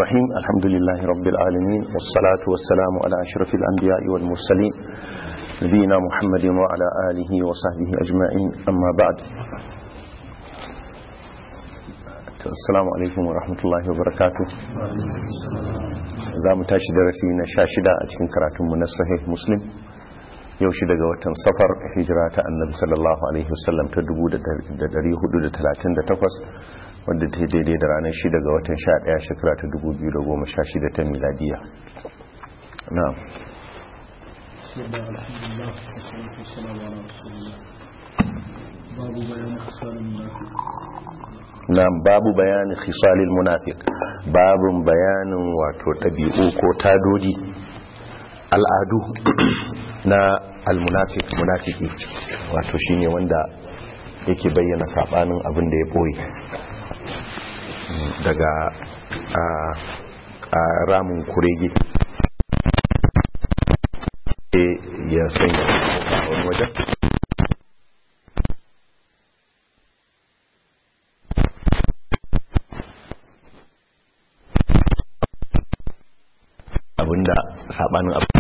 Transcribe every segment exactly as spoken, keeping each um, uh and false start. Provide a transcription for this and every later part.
الرحيم الحمد لله رب العالمين والصلاة والسلام على أشرف الأنبياء والمرسلين نبينا محمد وعلى آله وصحبه أجمعين أما بعد. السلام عليكم ورحمة الله وبركاته. za mu tashi darasi na sha shida a cikin karatunmu na sahih muslim yau shi daga watan safar hijira ta annabi sallallahu alaihi wasallam ta dubu da dari hudu da talatin da takwas wadda ta daidai da ranar shi daga watan sha daya shekara ta dubu biyu da goma sha shida ta miladiya. na'am na'am babu bayanin khisalil munafiq, babun bayanin wato ɗabi'u ko tadodi al'adu na almunafiq, munafiki wato shine wanda yake bayyana sabanin abin da ya boye daga a, a ramin kurege ya sanya a wani wajen abinda sabanin abu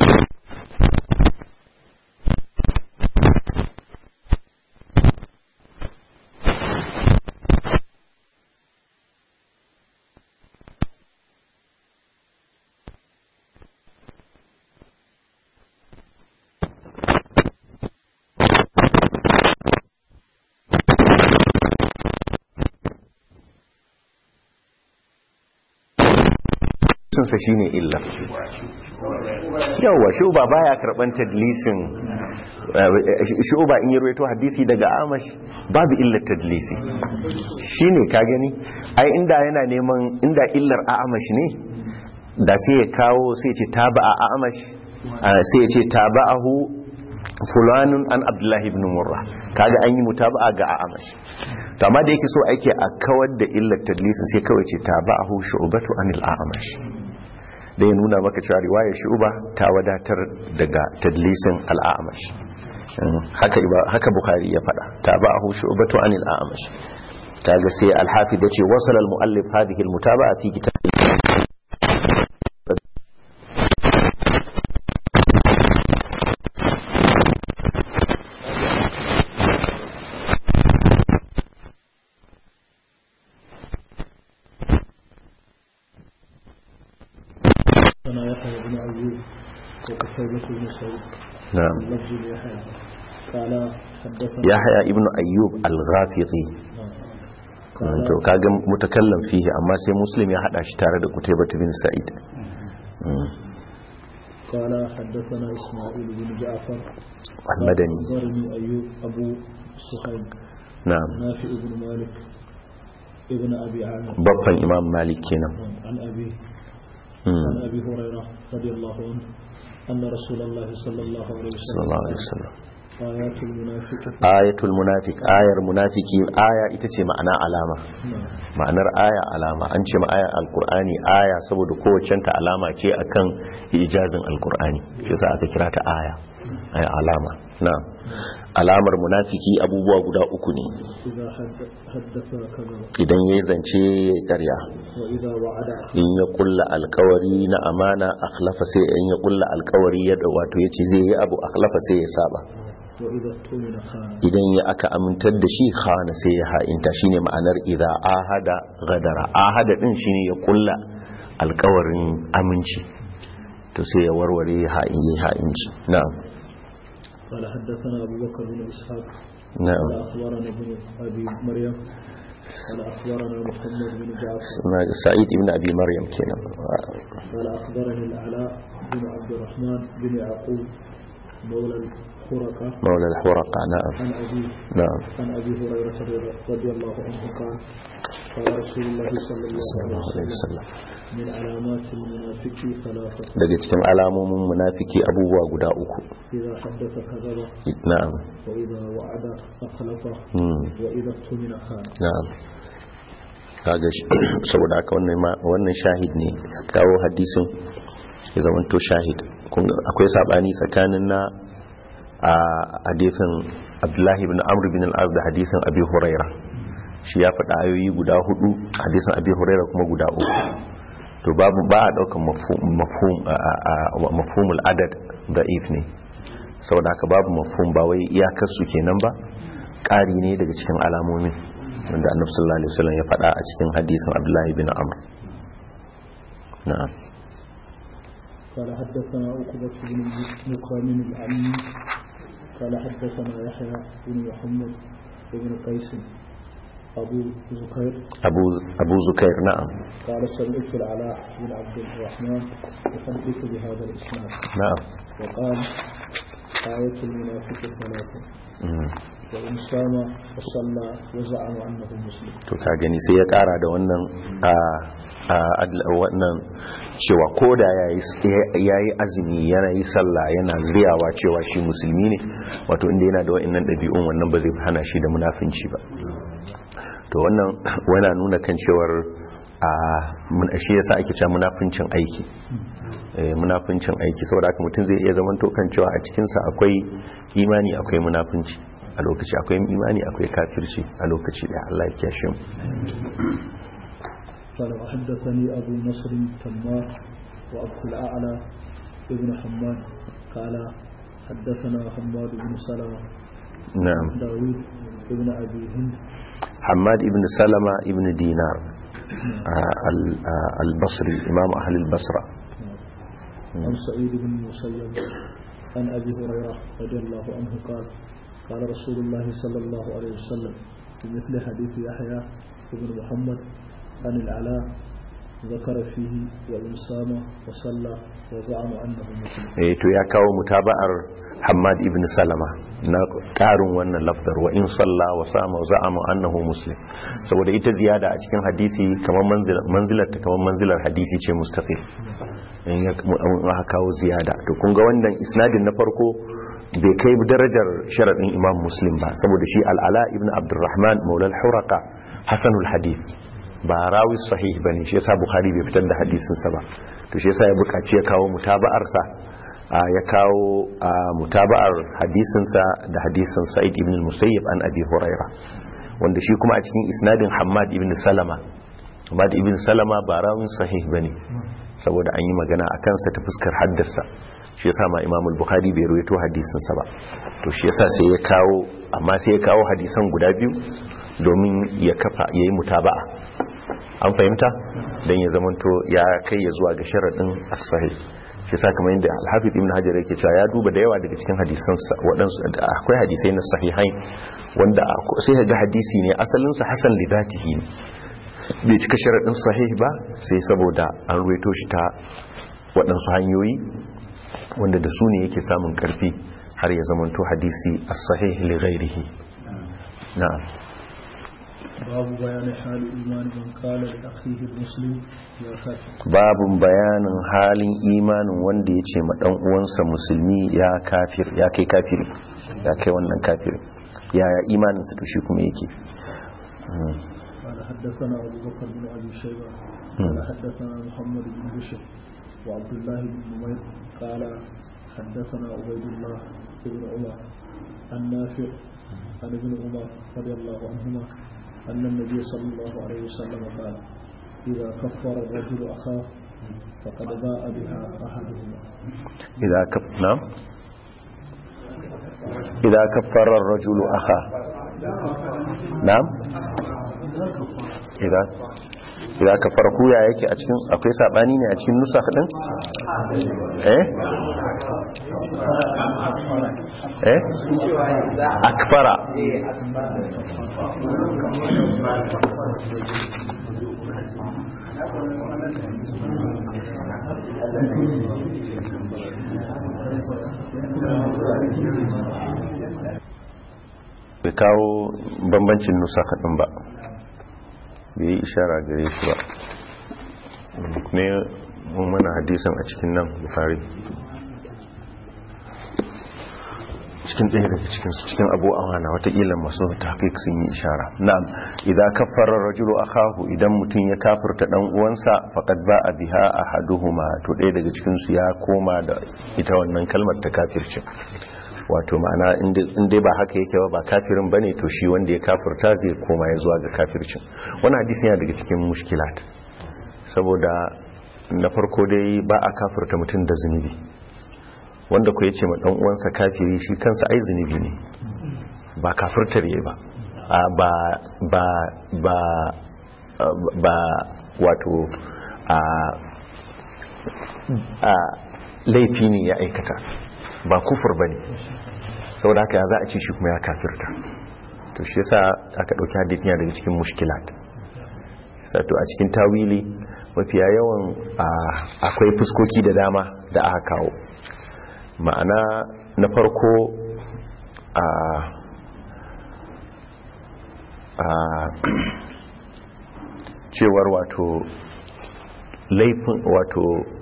sa shine illa. yawa shuba baya karban tadlisin, shuba in yi rawaito hadisi daga amash babu illar tadlisi shine ka gani ai inda yana neman inda illar amash ne da sai ya kawo sai ya ce taba'a amash sai ya ce taba'ahu fulanun an abdullahi ibn murra, kaga an yi mutaba'a ga amash. to amma da yake so ake a kawar da illar tadlisin sai kawai ce taba'ahu shu'batu anil amash, da ya nuna maka cewa riwayar shu'ba ta wadatar daga tadlisin al-a'mash. haka haka bukhari ya fada tabahu shu'batu anil a'mash. kaga sai al-hafiz yace wasala al-muallif hadhihi al-mutaba'a fi kitab نعم يحيى ابن أيوب الغافقي to kaga mutakallam fihi amma sai muslim ya hada shi tare da Qutaybah bin Sa'id. قال حدثنا إسماعيل بن جعفر المدني أخبرني أيوب أبو سخيم نعم نافع بن مالك ابن أبي عامر بابا إمام مالك كنا عن أبي عن أبي هريرة رضي الله عنه أن رسول الله صلى الله عليه وسلم, صلى الله عليه وسلم آيات المنافق آية المنافق آية المنافقين آية itace ma'ana alama, ma'anar aya alama. an ce ma aya alqur'ani aya saboda kowace ta alama ce akan ijazin alqur'ani, yasa aka kira ta aya aya alama. na'am alamar munafiki abubuwa guda uku ne: idan yayi zance yayi ƙarya, in ya kulla alkawari na amana akhlafa, sai in ya kulla alkawari ya wato yace zai yi abu akhlafa sai ya saba, idan ya aka amintar da shi khana sai ya ha'inta. shine ma'anar idza ahada gadara. ahada din shine ya kulla alkawarin aminci to sai ya warware ha'in yi ha'inci. na'am قال حدثنا أبو بكر بن إسحاق نعم قال أخبرنا ابن أبي مريم قال أخبرنا محمد بن جعفر سعيد بن أبي مريم كنا قال أخبرني العلاء بن عبد الرحمن بن يعقوب مولى الحرقة مولى الحرقة نعم عن أبي نعم عن أبي هريرة رضي الله عنه قال قال رسول الله صلى الله عليه وسلم من علامات المنافق ثلاثة. daga cikin alamomin munafiki abubuwa guda uku: إذا حدث كذب na'am وإذا وعد أخلف وإذا اؤتمن خان. na'am kaga saboda haka wannan wannan shahid ne kawo hadisin ya zama to shahid. akwai sabani tsakanin na a hadisin Abdullahi ibn Amr ibn al-As da hadisin Abi Huraira. shi ya faɗa ayoyi guda hudu, hadisin Abi Huraira kuma guda uku. to babu ba a daukan mafhum mafhumul adad da'if ne, saboda haka babu mafhum ba wai iyakar su kenan ba, ƙari ne daga cikin alamomin wanda annabi sallallahu alaihi wasallam ya faɗa a cikin hadisin Abdullahi bin Amr. na'am. قال حدثنا عقبة بن مكرم العمي قال حدثنا يحيى بن محمد بن قيس أبو زكير أبو أبو زكير نعم. قال سمعت العلاء بن عبد الرحمن يحدث بهذا الإسناد. نعم. وقال آية المنافق ثلاثة وإن صام وصلى وزعم أنه مسلم. to ka gani sai ya kara da wannan a wannan cewa koda yayi azumi yana yi sallah yana riyawa cewa shi musulmi ne, wato inda yana da wa'annan ɗabi'un wannan ba zai hana shi da munafinci ba. to wannan yana nuna kan cewar a shi yasa ake cewa munafincin aiki, munafincin aiki saboda haka mutum zai iya zaman to kan cewa a cikinsa akwai imani akwai munafinci a lokaci, akwai imani akwai kafirci a lokaci da Allah ya kiyashe mu. قال وحدثني أبو نصر تمار وأبو الأعلى ابن حماد قال حدثنا حماد بن سلمة نعم داود ابن أبي هند حماد ابن سلمة ابن دينار البصري إمام أهل البصرة. عن سعيد بن المسيب عن أبي هريرة رضي الله عنه قال قال رسول الله صلى الله عليه وسلم بمثل حديث يحيى بن محمد عن العلاء ذكر فيه وإن صام وصلى وزعم أنه مسلم. eh to ya kawo mutaba'ar Hammad ibn Salama na karin wannan lafdar wa in salla wa sama wa za'ama annahu muslim, saboda ita ziyada a cikin hadisi kamar manzilar ta kamar manzilar hadisi ce mustaqil in ya kawo ziyada. to kun ga wannan isnadin na farko bai kai darajar sharadin Imam Muslim ba, saboda shi al-Ala ibn Abdurrahman maula al-Huraqa hasanul hadith ba rawi sahih bane, shi yasa Bukhari bai fitar da hadisin sa ba. to shi yasa ya buƙaci ya kawo mutaba'ar sa, ya kawo mutaba'ar hadisin sa da hadisin Sa'id ibn al-Musayyib an Abi Huraira, wanda shi kuma a cikin isnadin Hammad ibn Salama. Hammad ibn Salama ba rawin sahih bane, saboda an yi magana akan sa ta fuskar haddasa, shi yasa ma Imam al-Bukhari bai rawaito hadisin sa ba. to shi yasa sai ya kawo, amma sai ya kawo hadisan guda biyu domin ya kafa yayi mutaba'a, an fahimta, dan ya zamanto ya kai ya zuwa ga sharadin as-sahih. shi yasa kamar yadda al-Hafiz Ibn Hajar yake cewa ya duba da yawa daga cikin hadisan waɗansu akwai hadisai na sahihain wanda sai ga hadisi ne asalin sa hasan li dhatihi, bai cika sharadin sahih ba, sai saboda an ruwaito shi ta waɗansu hanyoyi wanda da su ne yake samun karfi har ya zamanto hadisi as-sahih li ghairihi. na'am. babu bayanin halin imanin man kala da akhihi muslim ya kafir. babu bayanin halin imanin wanda ya ce ma dan uwansa musulmi ya kafir, ya kai kafiri, ya kai wannan kafiri, yaya imanin sa to shi kuma yake. قال حدثنا أبو بكر بن أبي شيبة قال حدثنا محمد بن بشر وعبد الله بن نمير قال حدثنا عبيد الله بن عمر عن نافع عن ابن عمر رضي الله عنهما أن النبي صلى الله عليه وسلم قال إذا كفر الرجل أخاه فقد باء بها أحدهما. إذا كف نعم إذا كفر الرجل أخاه نعم إذا إذا كفر كويا yake a cikin akwai sabani ne a cikin nusakh din eh eh akfara bai kawo bambancin nusakh din ba, bai yi ishara gare shi ba. ne mun mana hadisin a cikin nan Bukhari cikin ɗaya daga cikin su cikin Abu Awana watakila masu tahqiq sun yi ishara. na'am. idza kaffara ar-rajulu akahu, idan mutum ya kafirta dan uwansa faqad ba'a biha ahaduhuma, to ɗaya daga cikin su ya koma da ita wannan kalmar ta kafirci, wato ma'ana in dai ba haka yake ba ba kafirin bane, to shi wanda ya kafirta zai koma ya zuwa ga kafircin. wannan hadisi yana daga cikin mushkilat, saboda na farko dai ba a kafirta mutum da zunubi, wanda ku yace ma dan uwansa kafiri shi kansa ai zunubi ne, ba kafirtar yayi ba ba ba ba ba wato a a laifi ne ya aikata, ba kufur bane, saboda haka za a ce shi kuma ya kafirta. to shi yasa aka dauki hadisin daga cikin mushkilat. sato a cikin tawili mafiya yawan akwai fuskoki da dama da aka kawo. ma'ana na farko a a cewar wato laifin wato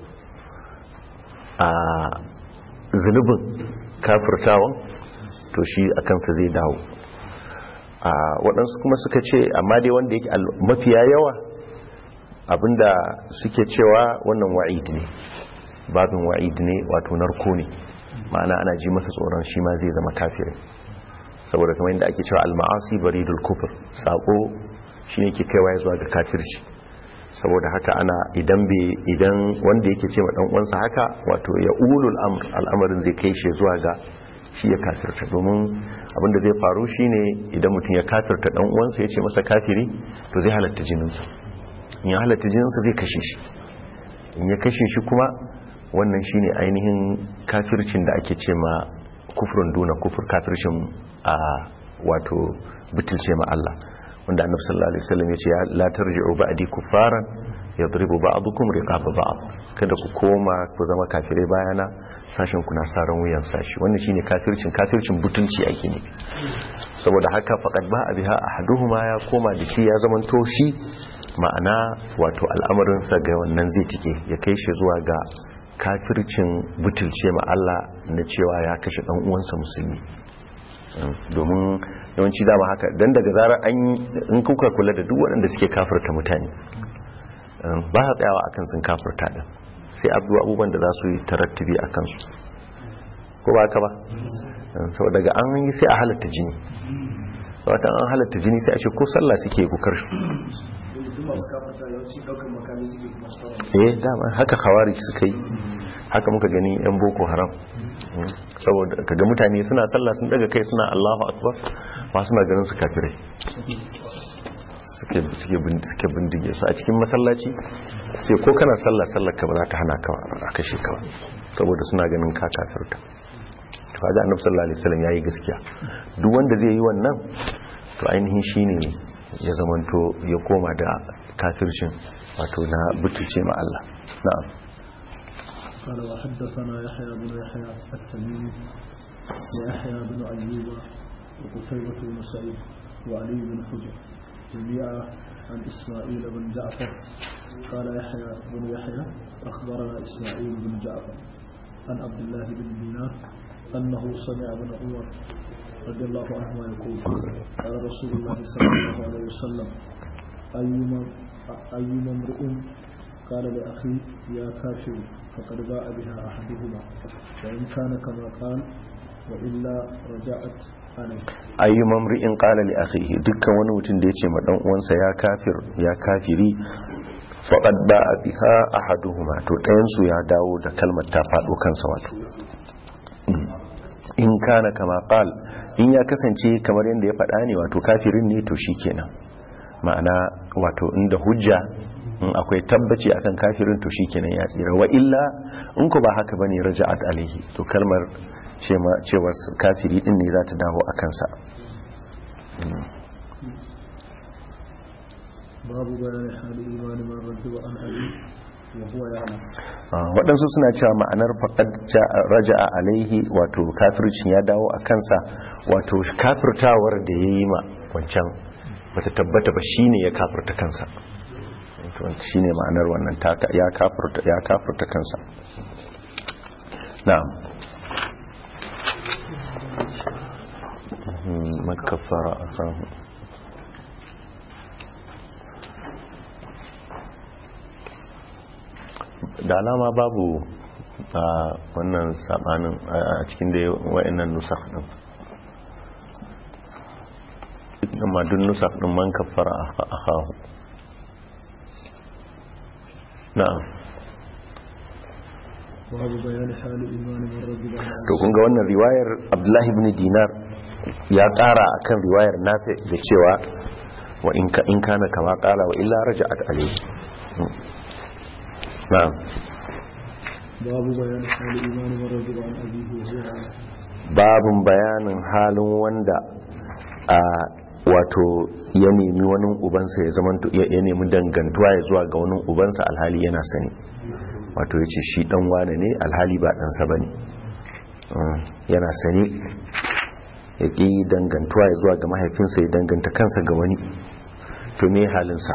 a zunubin kafirtawan to shi a kansa zai dawo. a waɗansu kuma suka ce amma dai wanda yake mafiya yawa abinda suke cewa wannan wa'id ne, babin wa'id ne, wato narko ne, ma'ana ana ji masa tsoron shi ma zai zama kafirin, saboda kamar yadda ake cewa al-ma'asi baridul kufr, sako shine ke kaiwa zuwa ga kafirci. saboda haka ana idan be idan wanda yake ce ma dan uwansa haka wato ya ulul amr, al'amarin zai kai shi zuwa ga shi ya kafirta, domin abinda zai faru shine idan mutum ya kafirta dan uwansa ya ce masa kafiri to zai halatta jininsa, in ya halatta jininsa zai kashe shi, in ya kashe shi kuma wannan shine ainihin kafircin da ake ce ma kufrun duna kufur, kafircin a wato butulce ma Allah, wanda annabi sallallahu alaihi wasallam ya ce la tarji'u ba'di kuffaran yadribu ba'dukum riqaba ba'd, kada ku koma ku zama kafirai bayana sashen ku na saran wuyan sashi. wannan shine kafircin kafircin butulci ake ne. saboda haka faqad ba'a biha ahaduhuma, ya koma da shi ya zaman to shi, ma'ana wato al'amarin sa ga wannan zai tike ya kai shi zuwa ga kafircin butulce ma Allah na cewa ya kashe dan uwansa musulmi. domin yawanci dama haka, dan daga zarar an in kuka kula da duk waɗanda suke kafirta mutane ba sa tsayawa akan sun kafirta din, sai abubuwan da za su yi tarattubi a kansu, ko ba haka ba? sau daga an yi sai a halatta jini, wata an halatta jini sai a ce ko sallah suke kukar shi. eh dama haka khawarij suka yi, haka muka gani yan boko haram, saboda kaga mutane suna sallah sun daga kai suna Allahu akbar ba suna ganin su kafirai, suke suke suke bindige su a cikin masallaci, sai ko kana sallah sallar ka ba za ta hana ka a kashe ka, saboda suna ganin ka kafirta. to kaga annabi sallallahu alaihi wasallam yayi gaskiya, duk wanda zai yi wannan to ainihin shine ya zamanto ya koma da kafircin wato na butulce ma Allah. na'am. قال وحدثنا يحيى بن يحيى التميمي ويحيى بن أيوب وقتيبة بن سعيد وعلي بن حجر جميعا عن إسماعيل بن جعفر. قال يحيى بن يحيى أخبرنا إسماعيل بن جعفر عن عبد الله بن دينار أنه سمع ابن عمر رضي الله عنهما يقول قال رسول الله صلى الله عليه وسلم أيما أيما امرئ قال لأخيه يا كافر فقد باء بها أحدهما وإن كان كما قال وإلا رجعت عليه. أيما امرئ قال لأخيه dukkan wani mutum da yace ma dan uwansa ya kafir ya kafiri faqad ba'a biha ahaduhuma, to ɗayan su ya dawo da kalmar ta faɗo kansa. wato in kana kama qal, in ya kasance kamar yadda ya faɗa ne wato kafirin ne to shikenan, ma'ana wato inda hujja in akwai tabbaci akan kafirin to shikenan ya tsira, wa illa in ku ba haka bane raja'at alaihi, to kalmar cewa kafiri din ne za ta dawo a kansa. babu bayan hali imani man rajiba an abi wa huwa ya'lam. waɗansu suna cewa ma'anar faqad raja'a alaihi wato kafircin ya dawo a kansa, wato kafirtawar da yayi ma wancan bata tabbata ba shine ya kafirta kansa, shine ma'anar wannan ya kafirta ya kafirta kansa. na'am. makaffara asahu da alama babu a wannan sabanin a cikin da wayannan nusakh din, amma duk nusakh din man kaffara akahu. na'am. babu bayani hali imani man rajula to kun ga wannan riwayar Abdullahi ibn Dinar ya ƙara akan riwayar Nafi da cewa wa in ka in kana kama qala wa illa raja'at alayhi. na'am babu bayani hali imani man rajula an abihi wa babun bayanin halin wanda a wato ya nemi wani ubansa ya zama ya nemi dangantuwa ya zuwa ga wani ubansa alhali yana sani, wato ya ce shi dan wane ne alhali ba ɗansa ba ne, yana sani ya ƙi dangantuwa ya zuwa ga mahaifinsa ya danganta kansa ga wani, to me halinsa.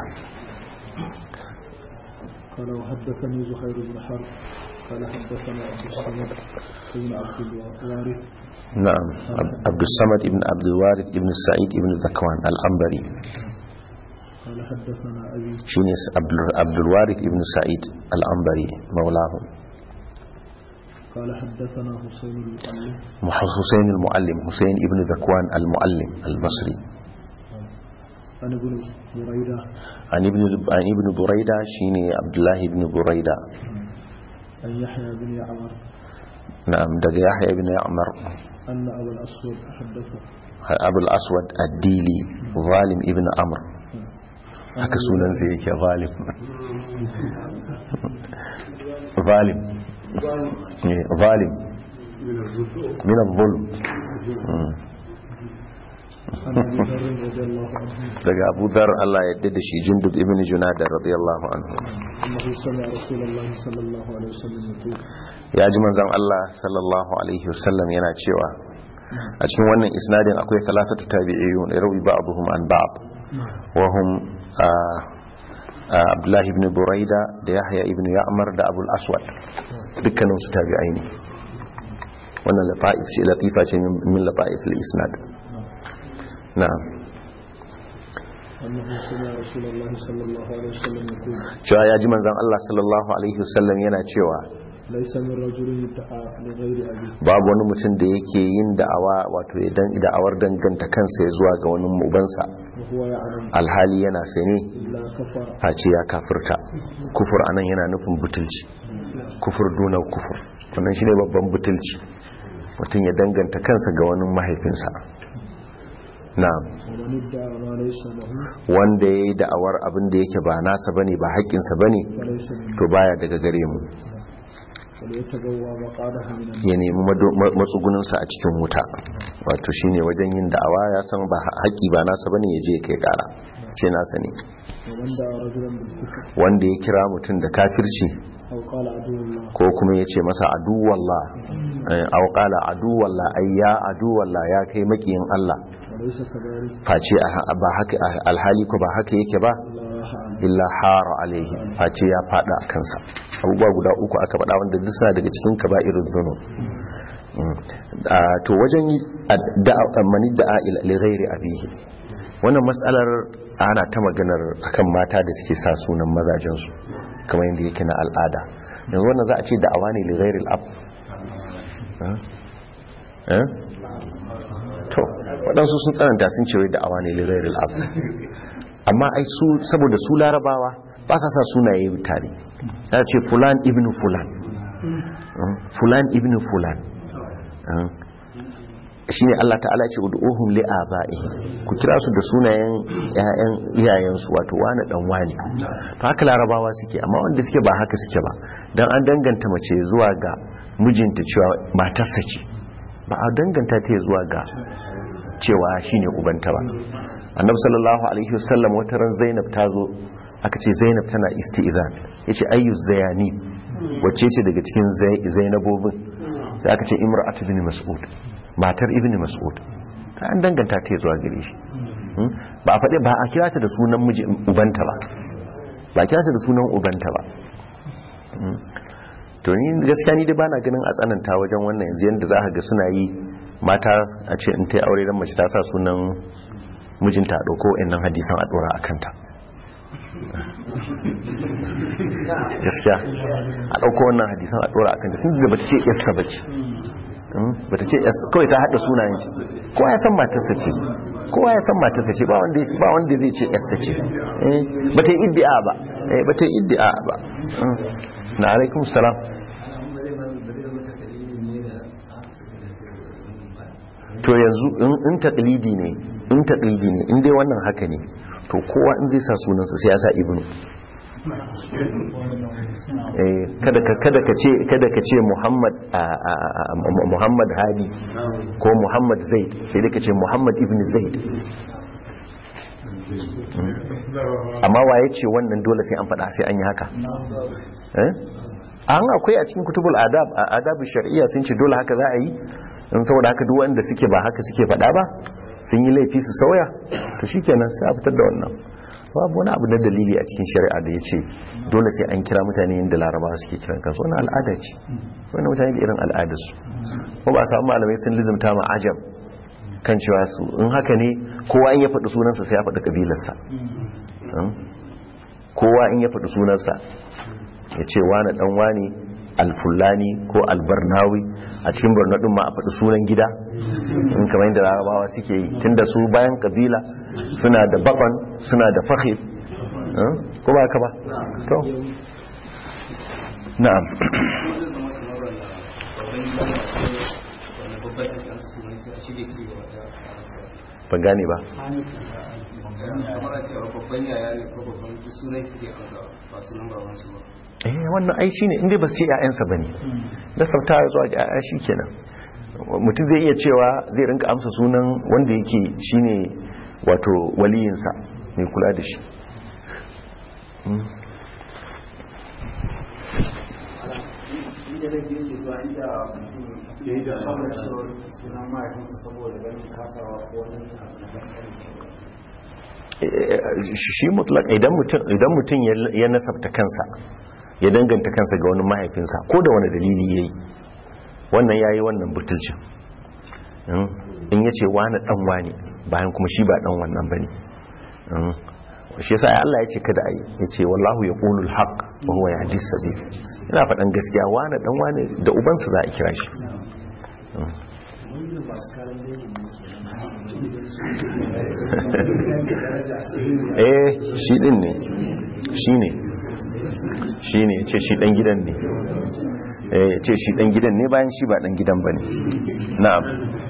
قال وحدثني زهير بن حرب قال حدثنا عبد الصمد بن عبد الوارث نعم عبد الصمد بن عبد الوارث بن سعيد بن ذكوان العنبري قال حدثنا أبي شينيس عبد الوارث بن سعيد العنبري مولاهم قال حدثنا حسين المعلم حسين المعلم حسين بن ذكوان المعلم البصري عن ابن بريدة عن ابن عن ابن بريدة شيني عبد الله بن بريدة عن يحيى بن يعمر نعم دق يحيى بن يعمر أن أبا الأسود حدثه أبو الأسود الديلي ظالم ابن عمرو haka sunan sai yake zalim zalim zalim min al-zulm daga Abu Dhar Allah ya yarda da shi Jundub ibn Junada radiyallahu anhu ya ji manzon Allah sallallahu alaihi wasallam yana cewa a cikin wannan isnadin akwai thalathatu tabi'iyun rawi ba'dhum an ba'd wa hum Abdullah ibn Buraida da Yahya ibn Ya'mar da Abu al-Aswad dukkanin su tabi'ai ne. wannan lataif ce latifa ce min lataif al-isnad. na'am cewa ya ji manzon Allah sallallahu alaihi wasallam yana cewa babu wani mutum da yake yin da'awa wato idan da'awar danganta kansa ya zuwa ga wani ubansa alhali yana sane face ya kafirta. kufur anan yana nufin butulci, kufur duna kufur, wannan shine babban butulci, mutum ya danganta kansa ga wani mahaifinsa. na'am wanda ya yi da'awar abin da yake ba nasa bane ba haƙƙinsa bane to baya daga gare mu, ya nemi matsuguninsa a cikin wuta, wato shine wajen yin da'awa ya san ba haƙi ba nasa bane ya je kai ƙara ce nasa ne. wanda ya kira mutum da kafirci ko kuma ya ce masa aduwallah aw qala aduwallah ay ya aduwallah ya kai makiyin Allah, face ba haka alhali ko ba haka yake ba illa hara alaihi, face ya fada a kansa. abubuwa guda uku aka faɗa wanda duk suna daga cikin kaba'irul dhunub. to wajen mani da'a li ghairi abihi, wannan mas'alar ana ta maganar akan mata da suke sa sunan mazajen su kamar yadda yake na al'ada. yanzu wannan za a ce da'awa ne li ghairi al-ab? eh to waɗansu sun tsananta sun ce wai da'awa ne li ghairi al-ab, amma ai su saboda su larabawa ba sa sa sunaye tare, ya ce fulan ibn fulan fulan ibn fulan shine Allah ta'ala ce ud'uhum li aba'ihi, ku kira su da sunayen ƴaƴan iyayensu, wato wani dan wani. to haka larabawa suke, amma wanda suke ba haka suke ba, dan an danganta mace zuwa ga mijinta cewa matarsa ce, ba a danganta ta zuwa ga cewa shine ubanta ba. annabi sallallahu alaihi wasallam wata ran Zainab ta zo, aka ce Zainab tana isti'zan, yace ayyu zayani, wacce ce daga cikin Zainabobin? sai aka ce imra'atu bin Mas'ud, matar ibn Mas'ud. ta an danganta ta zuwa gare shi, ba a faɗi ba a kira ta da sunan miji ubanta ba, ba a kira ta da sunan ubanta ba. to ni gaskiya ni dai bana ganin a tsananta wajen wannan, yanzu yanda za ka ga suna yi mata a ce in ta yi aure dan mace ta sa sunan mijinta a ɗauko innan hadisan a ɗora a kanta. gaskiya a ɗauko wannan hadisan a ɗora a kanta, tun da bata ce yarsa bace, bata ce yarsa kawai, ta haɗa sunayen ce, kowa ya san matarsa ce, kowa ya san matarsa ce, ba wanda ba wanda zai ce yarsa ce. bata yi iddia ba, bata yi iddia ba. na alaikum salam. to yanzu in taqlidi ne in taqlidi ne in dai wannan haka ne to kowa in zai sa sunansa sai ya sa ibnu eh kada ka kada ka ce kada ka ce Muhammad Muhammad Hadi ko Muhammad Zaid sai dai ka ce Muhammad ibn Zaid amma waye ce wannan dole sai an faɗa sai an yi haka eh an akwai a cikin kutubul adab adabu shar'iyya sun ce dole haka za a yi in saboda haka duk wanda suke ba haka suke faɗa ba sun yi laifi su sauya to shikenan sai a fitar da wannan babu wani abu na dalili a cikin shari'a da ya ce dole sai an kira mutane yadda larabawa suke kiran kansu wannan al'ada ce wannan mutane da irin al'adarsu ko ba a samu malamai sun lizumta ma ajam kan cewa su in haka ne kowa in ya faɗi sunansa sai ya faɗi ƙabilarsa kowa in ya faɗi sunansa ya ce wani ɗan wani alfulani ko albarnawi a cikin borno ɗin ma a faɗi sunan gida in kamar yadda larabawa suke yi tun da su bayan ƙabila suna da baban suna da fahim ko ba ka ba to na'am ban gane ba eh wannan ai shine inda ba su ce ƴaƴansa bane da sauta zuwa ga ƴaƴa shikenan mutum zai iya cewa zai rinka amsa sunan wanda yake shine wato waliyinsa mai kula da shi shi mutlak idan mutum ya nasabta kansa ya danganta kansa ga wani mahaifinsa ko da wani dalili ya yi wannan ya yi wannan butulcin in ya ce wani dan wani bayan kuma shi ba dan wannan ba ne shi yasa Allah ya ce kada a yi ya ce wallahu ya ƙunul haƙ wa huwa yahdi sabil yana faɗan gaskiya wani dan wani da ubansa za a kira shi eh shi din ne shi ne shi ne ce shi dan gidan ne eh ce shi dan gidan ne bayan shi ba dan gidan bane na'am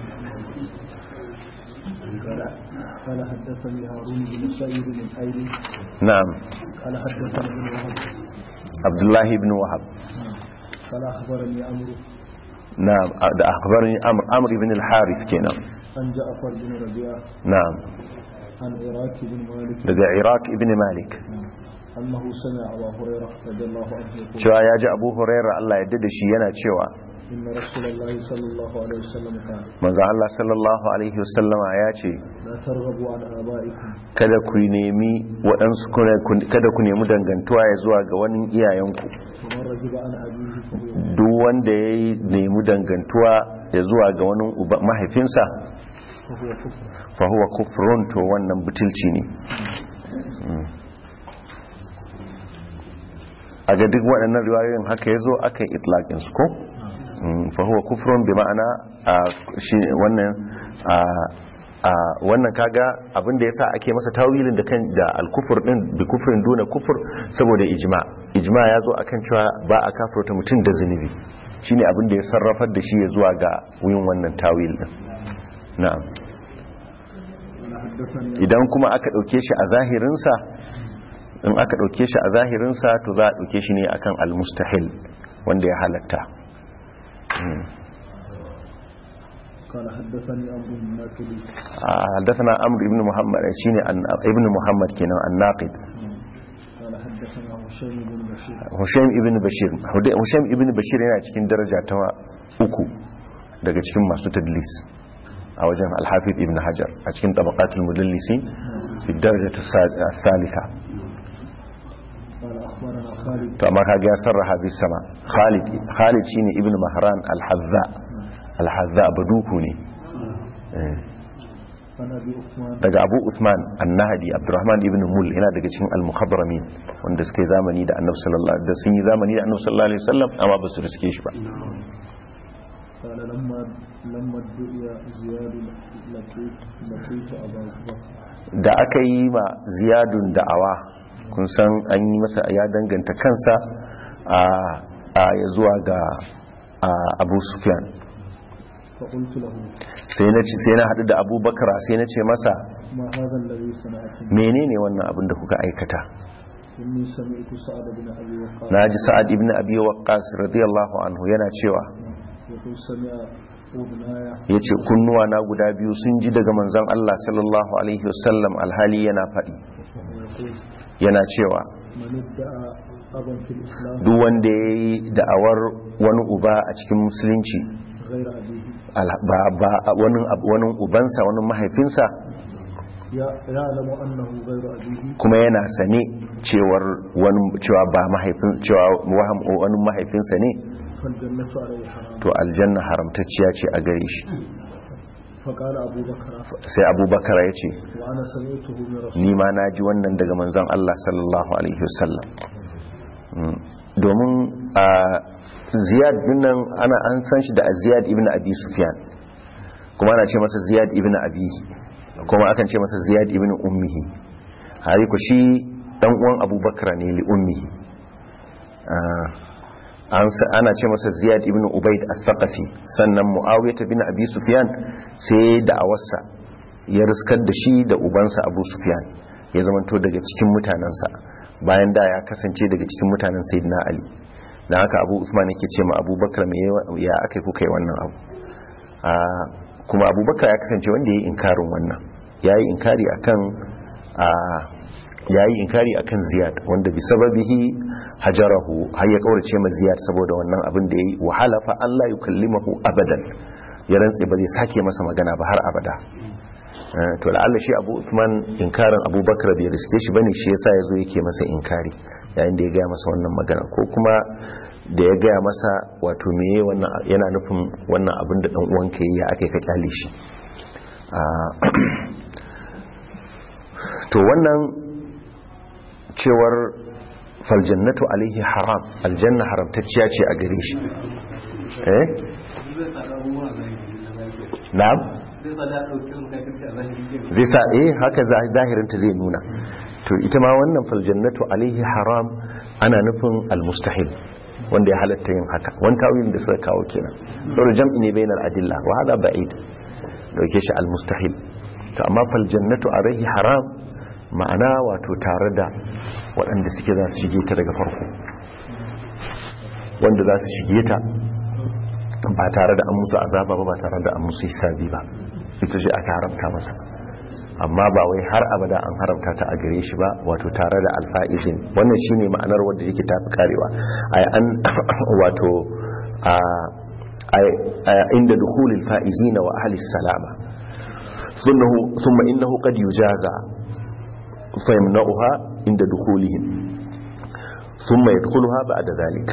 قال حدثني هارون بن سعيد بن أيلي نعم قال حدثني ابن وهب عبد الله بن وهب قال أخبرني أمر نعم أخبرني أمر أمر بن الحارث كنا عن جعفر بن ربيعة نعم عن عراك بن مالك لدى عراك بن مالك أنه سمع أبا هريرة رضي الله عنه يقول شوى يا جاء أبو هريرة الله يدد شيئنا شوى إن رسول الله صلى الله عليه وسلم قال من ذا الله صلى الله عليه وسلم آياتي لا ترغبوا عن آبائكم kada ku nemi waɗansu kada ku nemi dangantuwa ya zuwa ga wani iyayenku ومن رغب عن أبيه فهو duk wanda ya nemi dangantuwa ya zuwa ga wani mahaifinsa فهو كفر fa huwa kufrun to wannan butulci ne a ga duk waɗannan riwayoyin haka ya zo aka yi itlaqin su ko fa huwa kufrun bi ma'ana shi wannan wannan kaga abin da yasa ake masa tawilin da kan da al-kufr din bi kufrin duna kufur saboda ijma ijma ya zo akan cewa ba a kafirta mutum da zunubi shine abin da ya sarrafar da shi ya zuwa ga yin wannan tawil din na'am idan kuma aka dauke shi a zahirin sa in aka dauke shi a zahirin sa to za a dauke shi ne akan al-mustahil wanda ya halatta قال حدثني أمر الناقد حدثنا أمر ابن محمد شيني ابن محمد كنا الناقد قال حدثنا هشام بن بشير هشام ابن بشير هشام ابن بشير yana cikin daraja ta uku daga cikin masu tadlis a wajen al-Hafiz ibn Hajar a cikin tabaqatul mudallisin fi darajatu thalitha قال أخبرنا خالد to amma kage ya sarraha bis sama Khalid Khalid shine ibn Mahran al-Hazza al-Hazza baduku ne daga Abu Uthman an-Nahdi Abdurrahman ibn Mul yana daga cikin al-Mukhadramin wanda suke zamani da Annabi sallallahu alaihi wasallam sun yi zamani da Annabi sallallahu alaihi wasallam amma ba su riske shi ba قال لما لما الدنيا زياد لقيت لقيت أبا بكر da aka yi ma ziyadun da'awa kun san an yi masa ya danganta kansa a ya zuwa ga Abu Sufyan فقلت له sai na ce sai na hadu da Abubakar sai na ce masa ما هذا الذي صنعتم menene wannan abin da kuka aikata إني سمعت سعد بن أبي وقاص naji Sa'ad ibn Abi Waqqas radiyallahu anhu yana cewa يقول سمع أذناي yace kunnuwa na guda biyu sun ji daga manzon Allah sallallahu alaihi wasallam alhali yana fadi ويقول yana cewa من ادعى أبا في الإسلام duk wanda yayi da'awar wani uba a cikin musulunci غير أبيه al- ba ba wani ab- wani ubansa wani mahaifinsa يا- يعلم أنه غير أبيه kuma yana sane cewar wani cewa ba mahaifin cewa waham wani mahaifinsa ne فالجنة عليه حرام to aljanna haramtacciya ce a gare shi فقال أبو بكر sai Abubakar ya ce وأنا سمعته من رسول ni ma na ji wannan daga manzon Allah sallallahu alaihi wasallam Mm. domin a Ziyad bin nan ana an san shi da Ziyad ibn Abi Sufyan kuma ana ce masa Ziyad ibn Abi kuma akan ce masa Ziyad ibn Ummihi hari ku shi dan uwan Abubakar ne li ummihi Ah, an sa- ana ce masa Ziyad ibn Ubayd al-Thaqafi sannan Muawiyah ibn Abi Sufyan sai da awarsa ya riskar da shi da ubansa Abu Sufyan ya zamanto daga cikin mutanansa bayan da ya kasance daga cikin mutanen Sayyidina Ali dan haka Abu Usman yake ce ma Abubakar me ya akai kuka yi wannan abu Ah, kuma Abubakar ya kasance wanda yayi inkarin wannan yayi inkari akan ah, yayi inkari akan Ziyad wanda bi sababihi hajarahu har ya kaurace ma Ziyad saboda wannan abin da yayi wahala fa Allah yukallimahu abadan ya rantse ba zai sake masa magana ba har abada Eh, to la'alla shi Abu Uthman inkarin Abubakar bai riske shi bane shi yasa yazo yake masa inkari yayin da ya ga masa wannan magana ko kuma da ya ga masa wato meye wannan yana nufin wannan abin da dan uwanka yayi ya akai ka kyale shi Ah, to wannan cewar faljannatu alaihi haram aljanna haramtacciya ce a gare shi eh na'am zai sa eh haka zahirinta zai nuna to ita ma wannan faljannatu alaihi haram ana nufin almustahil wanda ya halatta yin haka wani tawilin da suka kawo kenan saboda jam'i ne bainal adilla wa hada ba'id dauke shi almustahil to amma faljannatu alaihi haram ma'ana wato tare da waɗanda suke za su shige ta daga farko wanda za su shige ta ba tare da an musu azaba ba ba tare da an musu hisabi ba ita ce aka haramta masa amma ba wai har abada an haramta ta a gare shi ba wato tare da alfa'izin wannan shine ma'anar wanda yake tafi karewa ai an wato a inda dukhulil fa'izina wa ahli salama thumma innahu qad yujaza فيمنعها عند دخولهم ثم يدخلها بعد ذلك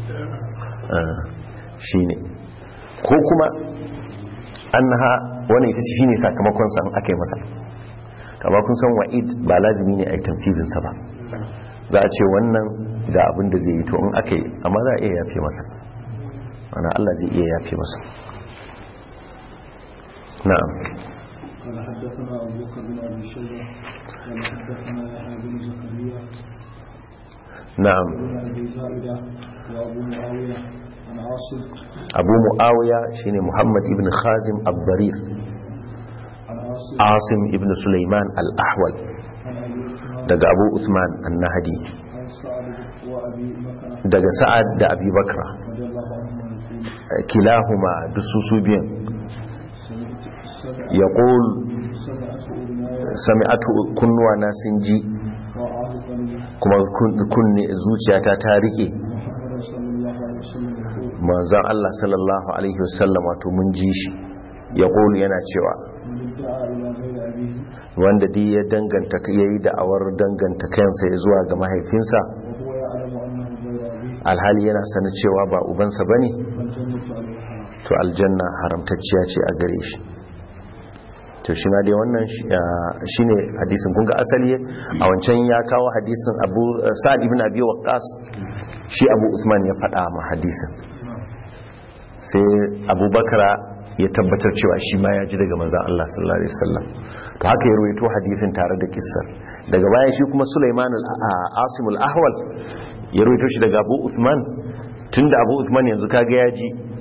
shine ko kuma annaha wannan ita shine sakamakon sa an akai masa amma kun san wa'id ba lazimi ne a tanfizin sa ba za a ce wannan da abin da zai yi to in akai amma za a iya yafe masa ana Allah zai iya yafe masa na'am قال حدثنا أبو بكر بن أبي شيبة قال حدثنا يحيى بن زكريا na'am بن أبي زائدة وأبو معاوية عن عاصم Abu Muawiya shine Muhammad ibn Khazim ad-Darir عن عاصم Asim ibn Sulaiman al-Ahwal عن أبي عثمان daga Abu Uthman an-Nahdi عن سعد وأبي بكر daga Sa'ad da Abi Bakra رضي الله عنهما يقول kilahuma dususu biyan سمعت السبع yaqul سبعة أذناي sami'atu kunnuwa na sun ji وعاه قلبي kuma kun- kunne zuciyata ta rike محمد صلى الله عليه وسلم يقول manzon Allah sallallahu alaihi wasallam wato mun ji shi yaqul yana cewa من ادعى إلى غير أبيه wanda dai ya danganta yayi da'awar danganta kansa ya zuwa ga mahaifinsa وهو يعلم أنه غير أبيه alhali yana sanin cewa ba ubansa bane فالجنة عليه حرام to aljanna haramtacciya ce a gare shi to shi na dai wannan shi ne hadisin kun ga asali a wancan ya kawo hadisin abu sa'ad ibn abi waqqas shi abu usman ya faɗa ma hadisin sai abubakar ya tabbatar cewa shi ma ya ji daga manzon Allah sallallahu alaihi wasallam to haka ya rawaito hadisin tare da kissar daga baya shi kuma Sulaiman al-Asim al-Ahwal ya rawaito shi daga Abu Usman tunda Abu Usman yanzu kaga ya ji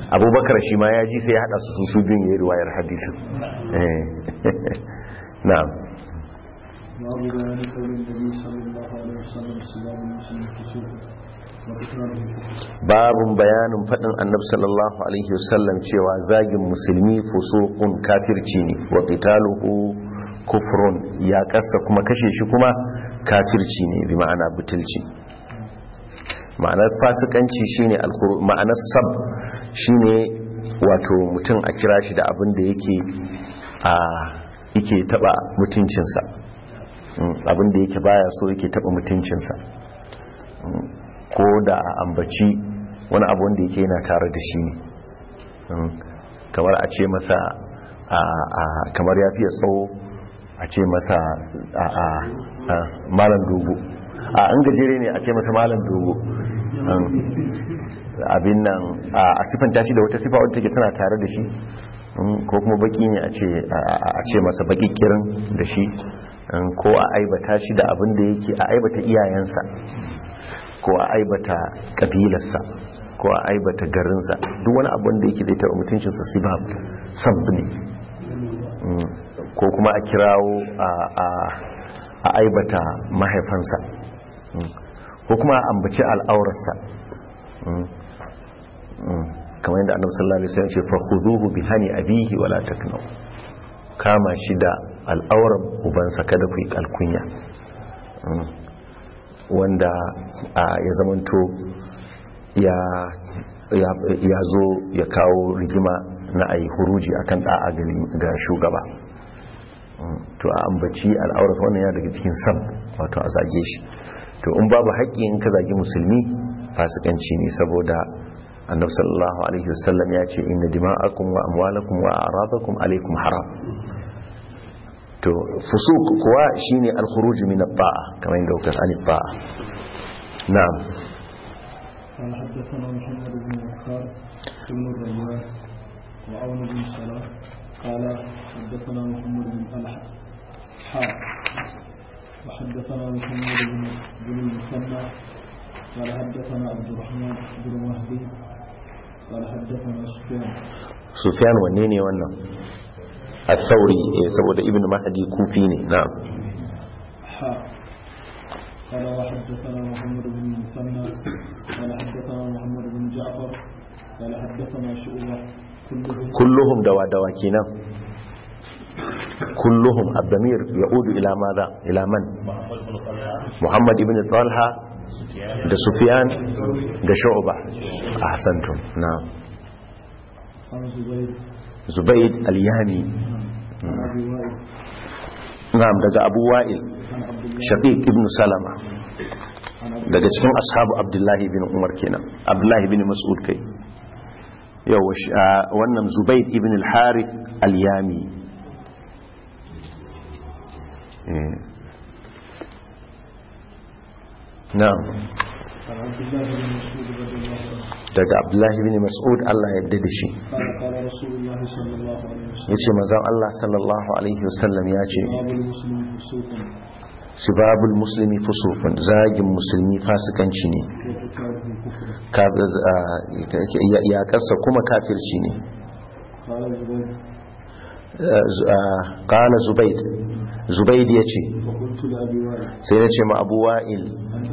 abubakar shi ma ya ji sai ya hada su su biyun yayin riwayar hadisin eh na'am babu bayanin kaulin nabi sallallahu alaihi wasallam salamu muslim fusuq wa ikramu babun bayanin fadin annabi sallallahu alaihi wasallam cewa zagin musulmi fusuqun kafirci ne wa qitaluhu kufrun ya kasa kuma kashe shi kuma kafirci ne bi ma'ana butulci. Ma'anar fasikanci shine alkhuru ma'anar sab shine wato mutum a kira shi da abin da yake a yake taba mutuncinsa, abin da yake baya so yake taba mutuncinsa, ko da a ambaci wani abu wanda yake yana tare da shi ne, kamar a ce masa kamar ya fiye tsawo a ce masa a malam dogo, a an gajere ne a ce masa malam dogo, abin nan a siffanta shi da wata siffa wadda take tana tare da shi, ko kuma baki ne a ce masa baki kirin da shi, ko a aibata shi da abin da yake a aibata iyayensa, ko a aibata kabilarsa, ko a aibata garinsa, duk wani abin da yake da ita mutuncinsa sab ne, ko kuma a kirawo a aibata mahaifansa, ko kuma a ambaci al'aurarsa, kamar yadda annabi sallallahu alaihi wasallam ce fa khuduhu bi hani abihi wala taknu, kama shi da al'aurar ubansa kada ku yi kalkunya, wanda ya zamanto ya ya zo ya kawo rigima na ayi huruji akan da'a ga shugaba, to a ambaci al'aurarsa wannan ya daga cikin sab, wato a zage shi. To in babu haƙƙi in ka zagi musulmi fasikanci ne, saboda annabi sallallahu alaihi wasallam ya ce inna dima'akum wa amwalakum wa a'radakum alaikum haram. To fusuq kuwa shine al-khuruj min at-ta'a, kamar yadda kuka sani ta'a. Na'am. قال حدثنا محمد بن بكار بن الريان وعون بن سلام قال حدثنا محمد بن طلحة حاء وحدثنا محمد بن بن المثنى قال حدثنا عبد الرحمن بن مهدي قال حدثنا سفيان سفيان wanne ne wannan al-Thawri saboda ibn Mahdi kufi ne. na'am حاء قال وحدثنا محمد بن المثنى قال حدثنا محمد بن جعفر قال حدثنا شعبة كلهم دوا دوا كينا كلهم الضمير يعود إلى ماذا؟ إلى من؟ محمد بن طلحة ده سفيان ده شعبة. أحسنتم. نعم. زبيد اليهني. نعم ده أبو وائل شقيق ابن سلمة daga cikin ashabu Abdullahi bin Umar kenan, Abdullahi bin Mas'ud kai. Yau wannan Zubayd ibn al-Harith al-Yami. Na'am. Daga Abdullahi bin Mas'ud Allah ya yarda da shi. Yace manzon Allah sallallahu alaihi wasallam ya ce sibabul muslimi fusuqun, zagin musulmi fasikanci ne, ya kasa kuma kafirci ne. qala zubayd zubayd yace sai ya ce ma abu wa'il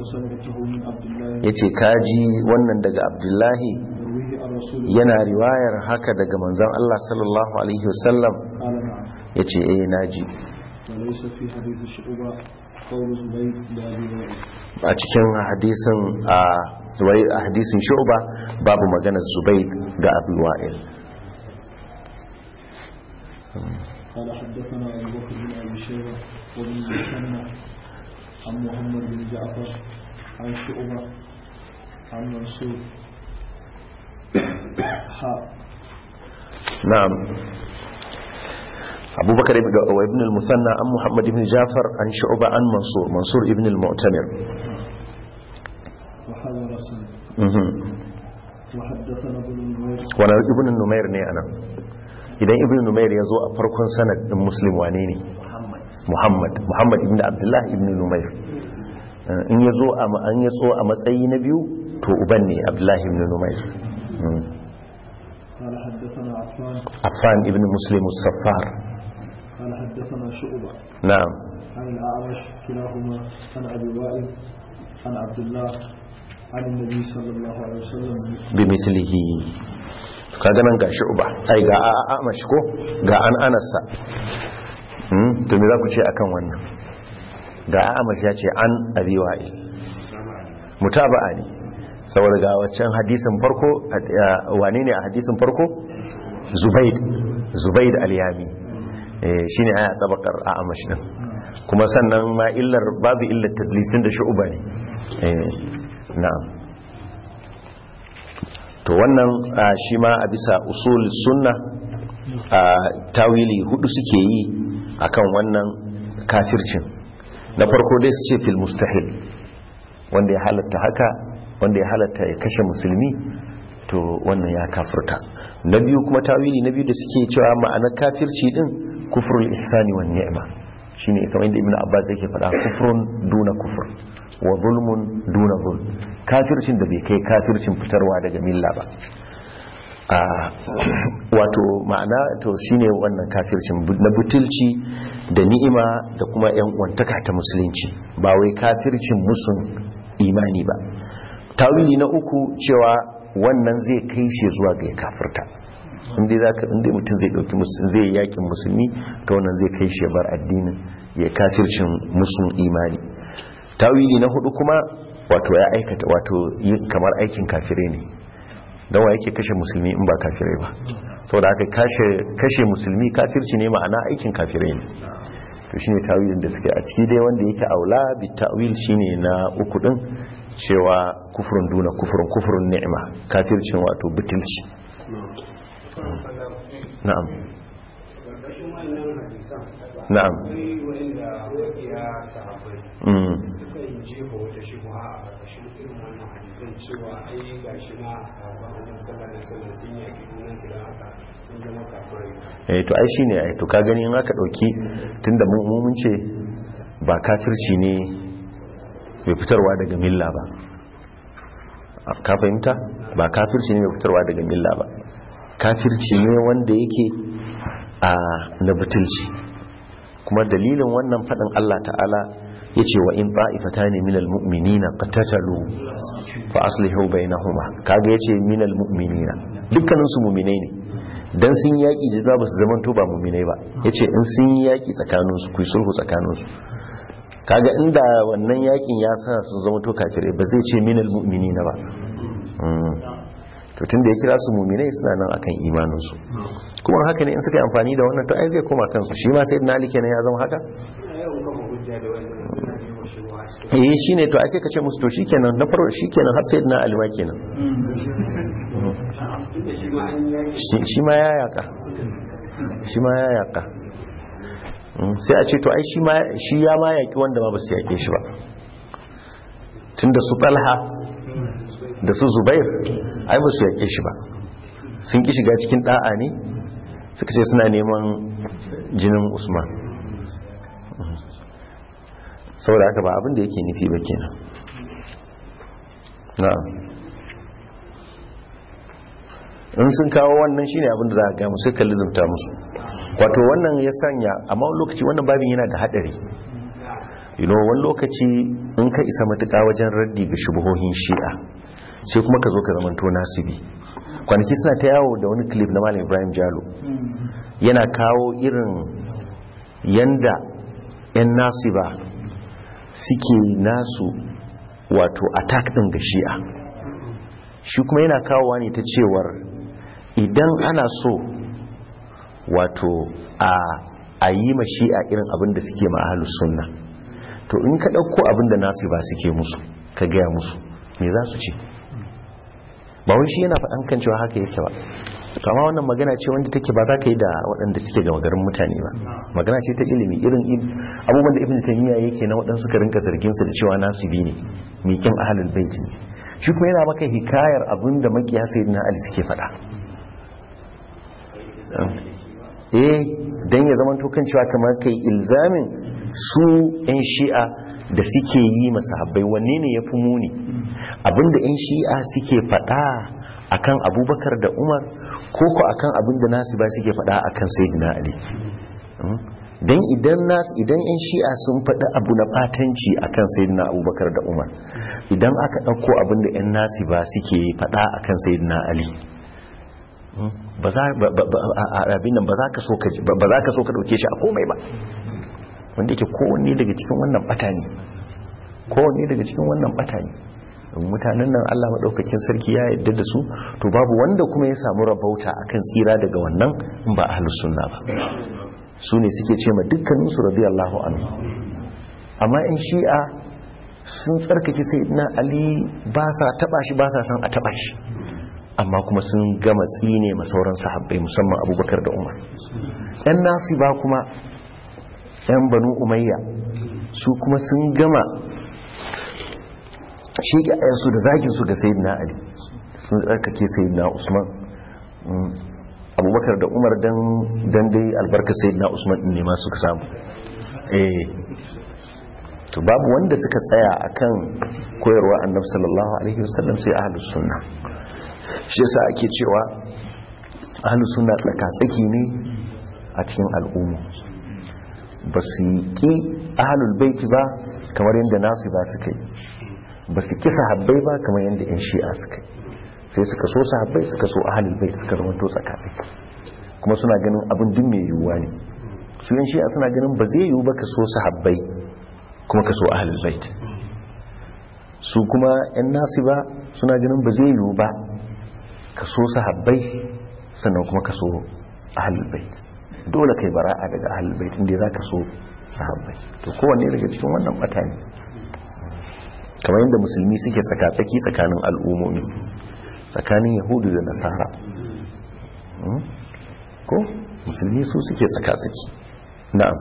yace kaji wannan daga abdullahi yana riwayar haka daga manzon Allah sallallahu alaihi wasallam yace eh naji. A cikin hadisin a hadisin Shu'ba babu maganar Zubayd ga Abu Wa'il. قال حدثنا أبو بكر بن أبي شيبة وابن المثنى عن محمد بن جعفر عن شعبة عن منصور حاء. نعم. أبو بكر وابن المثنى عن محمد بن جعفر عن شعبة عن منصور منصور ابن المعتمر. وهذا رسول. وحدثنا ابن النمير. وانا ابن النمير ne ana. Idan ibn Numair ya zo a farkon sanad din Muslim wane ne? Muhammad. Muhammad Muhammad ibn Abdullah ibn Numair. In ya zo a an ya so a matsayi na biyu to uban ne Abdullah ibn Numair. قال حدثنا عفان عفان ابن مسلم الصفار. قال حدثنا شعبة نعم. عن الأعمش كلاهما عن أبي وائل عن عبد الله عن النبي صلى الله عليه وسلم bimithlihi. kaga nan ga shu'ba ai ga A'mash ko ga an Anasa. hmm to me za ku ce akan wannan? ga A'mash ya ce an Abi Wa'il, mutaba'a ne saboda ga waccan hadisin farko. wane ne a hadisin farko? Zubayd Zubayd al-Yami, eh shine aya tabakar A'mash din. kuma sannan ma illar babu illar tadlisin da shu'ba ne. eh na'am. to wannan shi ma a bisa usul sunna tawili hudu suke yi akan wannan kafircin. na farko dai su ce fil mustahil, wanda ya halatta haka, wanda ya halatta ya kashe musulmi, to wannan ya kafirta. na biyu kuma tawili na biyu da suke cewa ma'anar kafirci din kufrul ihsani wan ni'ma, shine kamar inda ibnu abbas yake faɗa, kufrun duna kufr wa zulmun duna zulm, kafircin da bai kai kafircin fitarwa daga milla ba. a wato ma'ana to shine wannan kafircin na butulci da ni'ima da kuma yan uwantaka ta musulunci, ba wai kafircin musun imani ba. tawili na uku cewa wannan zai kai shi zuwa ga kafirta, inda zaka inda mutum zai dauki musulmi zai yakin musulmi, to wannan zai kai shi ya bar addinin ya kafircin musun imani. tawili na hudu kuma wato ya aikata wato kamar aikin kafire ne, don wa yake kashe musulmi in ba kafirai ba? saboda haka kashe kashe musulmi kafirci ne, ma'ana aikin kafirai ne. to shine tawilin da suke a ciki dai, wanda yake aula bi tawil shine na uku din, cewa kufrun duna kufrun kufrun ni'ma, kafircin wato butulci. na'am na'am mm jefa wata shubha a ƙarƙashin irin wannan hadisan cewa ai gashi ma sahabban Annabi sallallahu alaihi wasallam sun yi akidunan su da haka sun zama kafirai. eh to ai shine ai to ka gani in aka dauki tunda mu mun ce ba kafirci ne mai fitarwa daga milla ba, ka fahimta? ba kafirci ne mai fitarwa daga milla ba, kafirci ne wanda yake a na butulci. kuma dalilin wannan faɗin Allah ta'ala yace wa in ta'ifatani minal mu'minina qatatalu fa aslihu bainahuma, kaga yace minal mu'minina, dukkanin su mu'minai ne, dan sun yaki da ba su zaman to ba mu'minai ba, yace in sun yaki tsakanin su ku sulhu tsakanin su. kaga inda wannan yakin ya sa sun zama to kafirai ba zai ce minal mu'minina ba. to tunda ya kira su mu'minai suna nan akan imanin su, kuma haka ne in suka yi amfani da wannan to ai zai koma kansu. shi ma sayyidina Ali kenan ya zama haka. eh shine to ai sai ka ce musu to shikenan na farko shikenan har sayyidina Ali ma kenan shi ma ya yaka shi ma ya yaka sai a ce to ai shi ma shi ya ma yaki wanda ma ba su yake shi ba, tunda su Talha da su Zubair ai ba su yake shi ba, sun ki shiga cikin da'a ne, suka ce suna neman jinin Usman. saboda haka ba abin da yake nufi ba kenan. na'am in sun kawo wannan shine abin da za a ga musu kalli zumta musu, wato wannan ya sanya amma wani lokaci wannan babin yana da hadari. you know wani lokaci in ka isa matuƙa wajen raddi ga shubuhohin shi'a sai kuma ka zo ka zamanto nasibi. kwanaki suna ta yawo da wani clip na Malam Ibrahim Jalo yana kawo irin yanda yan nasiba suke nasu wato attack din ga shi'a, shi kuma yana kawowa ne ta cewar idan ana so wato a a yi ma shi'a irin abin da suke ma ahlus sunna, to in ka dauko abin da nasiba suke musu ka gaya musu me za su ce? ba wai shi yana faɗan kan cewa haka yake ba, kama wannan magana ce wanda take ba za ka yi da waɗanda suke gama garin mutane ba, magana ce ta ilimi. irin abubuwan da ibn taymiya yake na waɗansu suka rinka zargin su da cewa nasibi ne, mikin ahlul bait ne, shi kuma yana maka hikayar abin da makiya sayyidina Ali suke faɗa. eh dan ya zama to kan cewa kamar kai ilzamin su yan shi'a da suke yi masahabbai wanne ne yafi muni, abinda yan shi'a suke faɗa akan Abubakar da Umar ko ko akan abin da nasu ba suke faɗa akan Sayyidina Ali. Dan idan nas idan yan Shi'a sun faɗi abu na batanci akan Sayyidina Abubakar da Umar, idan aka ɗauko abin da yan nasi ba suke faɗa akan Sayyidina Ali, ba za abin nan ba za ka so ka ba za ka so ka dauke shi a komai ba, wanda yake kowanne daga cikin wannan bata ne kowanne daga cikin wannan bata ne mutanen nan Allah madaukakin sarki ya yarda da su, to babu wanda kuma ya samu rabauta akan tsira daga wannan in ba ahlus sunna ba. Su ne suke ce ma dukkanin su radiyallahu anhu. Amma in Shi'a sun tsarkake Sayyidina Ali, ba sa taba shi ba sa san a taba shi, amma kuma sun gama tsine ma sauran sahabbai musamman Abubakar da Umar. Yan Nasiba kuma yan Banu Umayya su kuma sun gama shi ga ayansu da zagin su ga Sayyidina Ali, sun tsarkake Sayyidina Usman, Abubakar da Umar dan dan dai albarka Sayyidina Usman din ne ma suka samu. Eh to babu wanda suka tsaya akan koyarwa Annabi sallallahu alaihi wasallam sai ahlus sunna. Shi yasa ake cewa ahlus sunna tsaka-tsaki ne a cikin al'umma, ba su ki ahlul baiti ba kamar yadda nasu ba suka yi, ba su ki sahabbai ba kamar yadda yan Shi'a suka yi, sai suka so sahabbai suka so ahlul bait suka zama to tsaka-tsaki, kuma suna ganin abin duk mai yiwuwa ne. Su yan Shi'a suna ganin ba zai yiwu ba ka so sahabbai kuma ka so ahlul bait, su kuma yan nasu ba suna ganin ba zai yiwu ba ka so sahabbai sannan kuma ka so ahlul bait, dole kai bara'a daga ahlul bait inda za ka so sahabbai. To kowanne daga cikin wannan bata ne, kamar yadda musulmi suke tsaka-tsaki tsakanin al'ummomi, tsakanin yahudu da nasara ko musulmi su suke tsaka-tsaki. Na'am.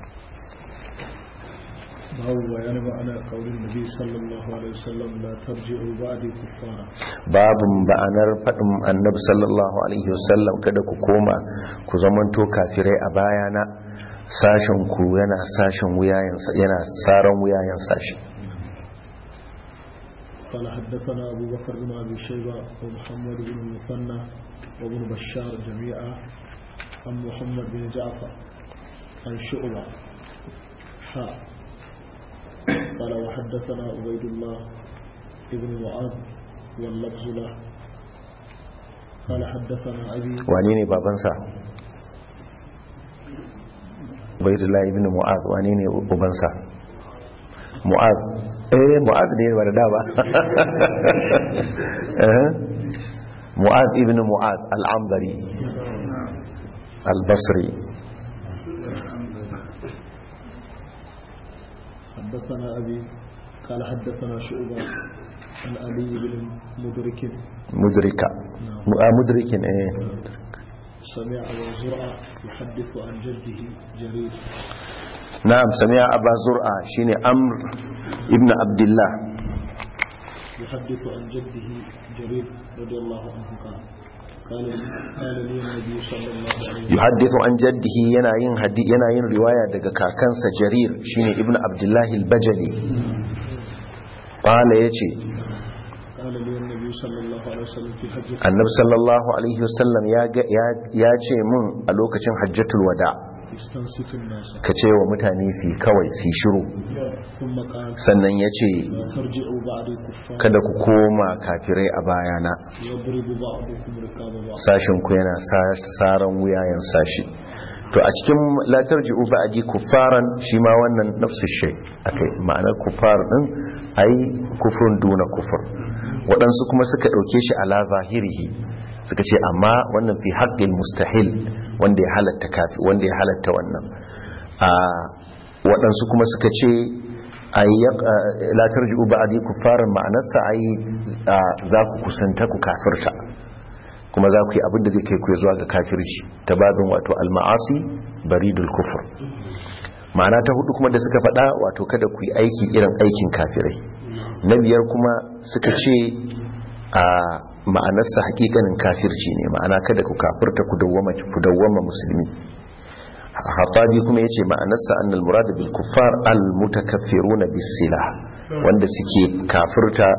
babu bayan ma'ana kaulin nabi sallallahu alaihi wasallam la tarji'u ba'di kuffara, babu ba'anar fadin annabi sallallahu alaihi wasallam kada ku koma ku zamanto kafirai a bayana, sashen ku yana sashen wuyayen yana saran wuyayen sashi. قال حدثنا أبو بكر بن أبي شيبة ومحمد بن المثنى وابن بشار جميعا عن محمد بن جعفر عن شعبة حاء قال وحدثنا عبيد الله ابن معاذ واللفظ له قال حدثنا أبي وانيني بابنسا عبيد الله ابن معاذ وانيني بابنسا معاذ eh mu'adh ne ba da ba eh mu'adh ibn mu'adh al-anbari al-basri. حدثنا أبي قال حدثنا شعبة عن علي بن مدرك مدركة مدرك ايه سمع أبو زرعة يحدث عن جده جرير. نعم سمع أبا زرعة شيني أمر ابن عبد الله يحدث عن جده جرير رضي الله عنه قال قال قال لي النبي صلى الله عليه وسلم يحدث عن جده yana yin hadi yana yin riwaya daga kakansa Jarir shine ibn Abdullah al-Bajali. Qala yace قال لي النبي صلى الله عليه وسلم في حجة Annabi sallallahu alaihi wasallam ya ya ce mun a lokacin hajjatul wada استنصت الناس ka ce wa mutane su kawai su shiru, ثم قال sannan ya ce لا ترجعوا بعدي كفار kada ku koma kafirai a bayana, يضرب بعضكم ركاب بعض. sashin ku yana saran wuyayen sashi. To a cikin la tarji'u ba'di kuffaran shi ma wannan nafsu shay akai, ma'anar kuffar din ai kufrun duna kufur. Waɗansu kuma suka ɗauke shi ala zahirihi suka ce amma wannan fi haqqil mustahil wanda ya halatta kafi wanda ya halatta wannan. A waɗansu kuma suka ce ai la tarji'u ba'di kuffaran ma'anarsa ai za ku kusanta ku kafirta, kuma za ku yi abin da zai kai ku zuwa ga kafirci ta babin wato al-ma'asi baridul kufr. Ma'ana ta hudu kuma da suka faɗa wato kada ku yi aiki irin aikin kafirai. Na biyar kuma suka ce a ma'anarsa hakikanin kafirci ne, ma'ana kada ku kafirta ku dawwama ku dawwama musulmi. Hatabi kuma yace ma'anarsa annal murad bil kuffar al mutakaffiruna bis silah, wanda suke kafirta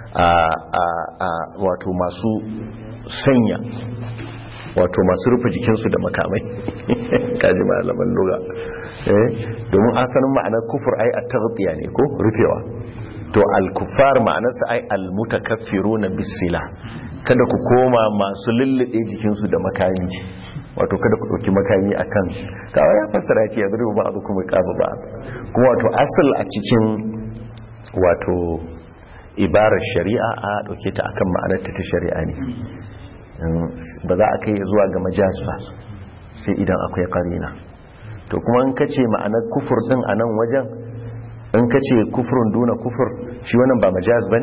a a a wato masu sanya wato masu rufe jikinsu da makamai kaji malaman lugha eh domin asalin ma'anar kufur ai at-taghtiya ne ko rufewa to al-kuffar ma'anarsa ai al-mutakaffiruna bis-sila kada ku koma masu lullube jikinsu da makami wato kada ku dauki makami akan kawai ya fassara ce ya zuru ba azu kuma kaba ba kuma wato asal a cikin wato ibarar shari'a a dauke ta akan ma'anar ta shari'a ne ba za a kai zuwa ga majaz ba sai idan akwai karina to kuma in kace ma'anar kufur din a nan wajen in kace kufrun duna kufur shi wannan ba majaz bane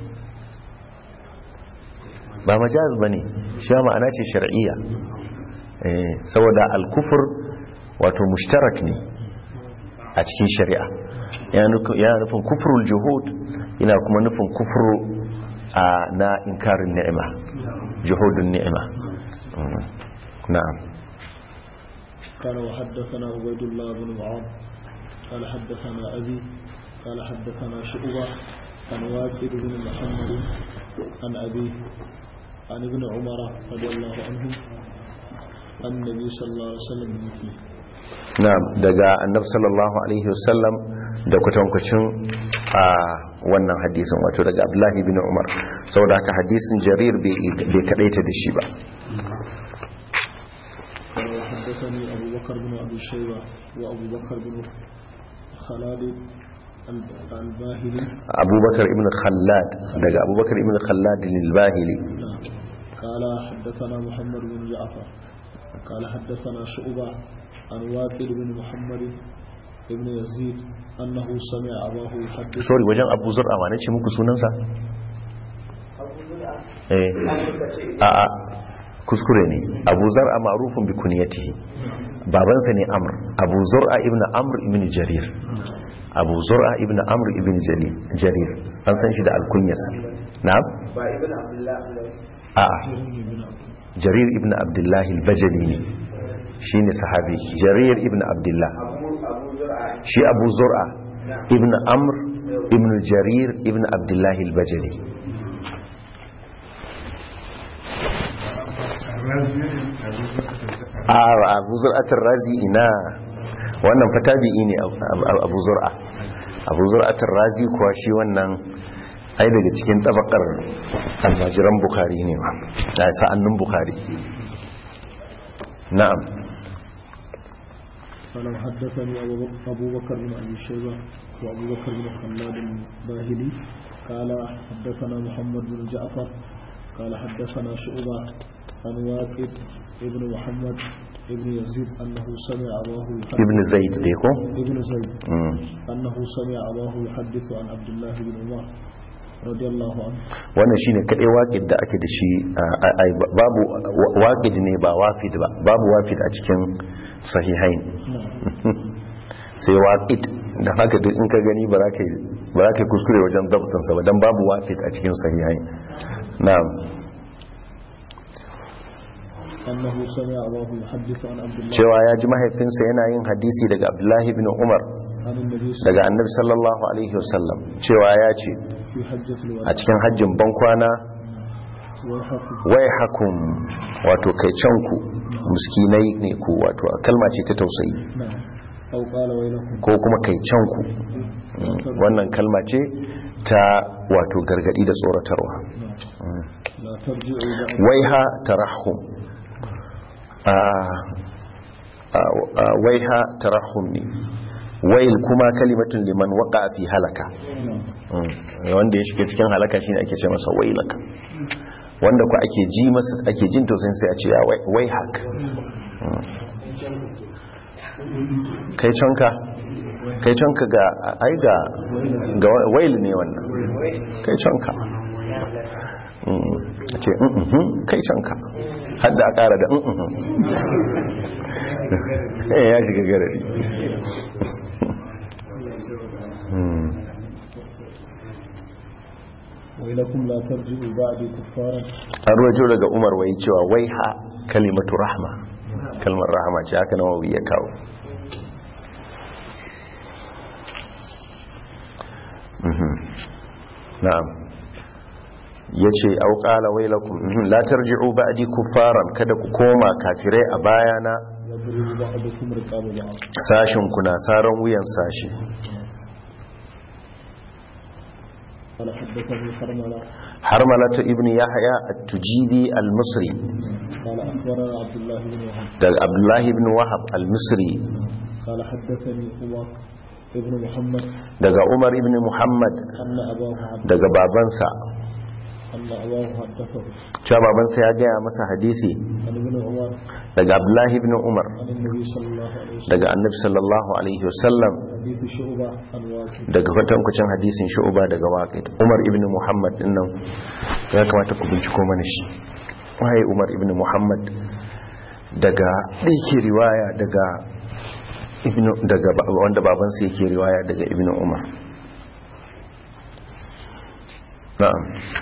ba majaz bane shi ma'ana ce shar'iyya eh saboda al-kufr wato mushtarak ne a cikin shari'a yana nufin kufrul juhud yana kuma nufin kufru na inkarin ni'ima juhudun ni'ima na'am قال وحدثنا عبيد الله بن معاذ قال حدثنا أبي قال حدثنا شعبة عن واكد بن محمد عن أبيه عن ابن عمر رضي الله عنه عن النبي صلى الله عليه وسلم مثله na'am daga annabi sallallahu alaihi wasallam da kwatankwacin a wannan hadisin wato daga Abdullahi ibn Umar saboda haka hadisin Jarir bai kadaita da shi ba حدثني أبو بكر بن أبي شيبة وأبو بكر بن خلاد الباهلي أبو بكر ابن خلاد دقى أبو بكر ابن خلاد الباهلي قال حدثنا محمد بن جعفر قال حدثنا شعبة عن واكد بن محمد ابن يزيد أنه سمع أباه يحدث سوري وجن أبو زرع ما نشي مكو سننسا eh a a kuskure ne Abu Zar'a ma'rufun bi kunyatihi babansa ne Amr Abu Zur'a ibn Amr ibn Jarir Abu Zur'a ibn Amr ibn Jarir an san shi da alkunyarsa na'am ba ibn Abdullah a Jarir ibn Abdullah al-Bajali ne shine sahabi Jarir ibn Abdullah shi Abu Zur'a ibn Amr ibn Jarir ibn Abdullah al-Bajali a Abu Zur'atul Razi ina wannan fatabi'i ne Abu Zur'a Abu Zur'atul Razi kuwa shi wannan ai daga cikin tabakar almajiran Bukhari ne ma da sa'annin Bukhari na'am قال حدثني أبو بكر بن أبي شيبة وأبو بكر بن خلاد الباهلي قال حدثنا محمد بن جعفر قال حدثنا شعبة عن واكد ابن محمد ابن يزيد أنه سمع أباه يحدث ابن زيد ديكو ابن زيد مم. أنه سمع أباه يحدث عن عبد الله بن عمر رضي الله عنه wannan shine kadai waqid da ake da shi babu waqid ne ba wafid ba babu wafid a cikin sahihain sai waqid da haka duk in ka gani ba za ka ba za ka kuskure wajen dabtan sa ba dan babu wafid a cikin sahihain na'am أنه سمع أباه يحدث عن عبد الله cewa ya ji mahaifinsa yana yin hadisi daga Abdullahi ibn Umar daga Annabi sallallahu alaihi wasallam cewa ya ce a cikin hajjin bankwana wai hakum wato kai canku miskinai ne ku wato kalma ce ta tausayi ko kuma kai canku wannan kalma ce ta wato gargadi da tsoratarwa waiha tarahum waiha tarahum ne wail kuma kalimatun liman waka fi halaka wanda ya shiga cikin halaka shine ake ce masa wailaka wanda ku ake ji masa ake jin tausayin sai a ce ya wai hak kai canka kai canka ga ai ga ga wail ne wannan kai canka a ce kai canka hadda a kara da ya shiga garari wailakum la tarji'u ba'di kuffara an ruwajo daga Umar wai cewa wai ha kalimatu rahma kalmar rahma ce haka nawawi ya kawo na'am yace au qala wailakum la tarji'u ba'di kuffaran kada ku koma kafirai a bayana yadribu ba'dukum riqaba ba'd sashin kuna saran wuyan sashi قال حدثني حرملة حرملة ابن يحيى التجيبي المصري قال أخبرنا عبد الله بن وهب عبد الله بن وهب المصري قال حدثني عمر ابن محمد daga Umar ibn Muhammad أن أباه حدث daga babansa أن أباه حدثه cewa babansa ya gaya masa hadisi عن ابن عمر daga Abdullah ibn Umar عن النبي صلى الله عليه وسلم daga Annabi sallallahu alaihi wasallam حديث شعبة عن واقد daga kwatankwacin hadisin Shu'ba daga Waqid Umar ibn Muhammad dinnan ya kamata ku binciko mana shi waye Umar ibn Muhammad daga yake riwaya daga ibn daga wanda babansa yake riwaya daga ibn Umar na'am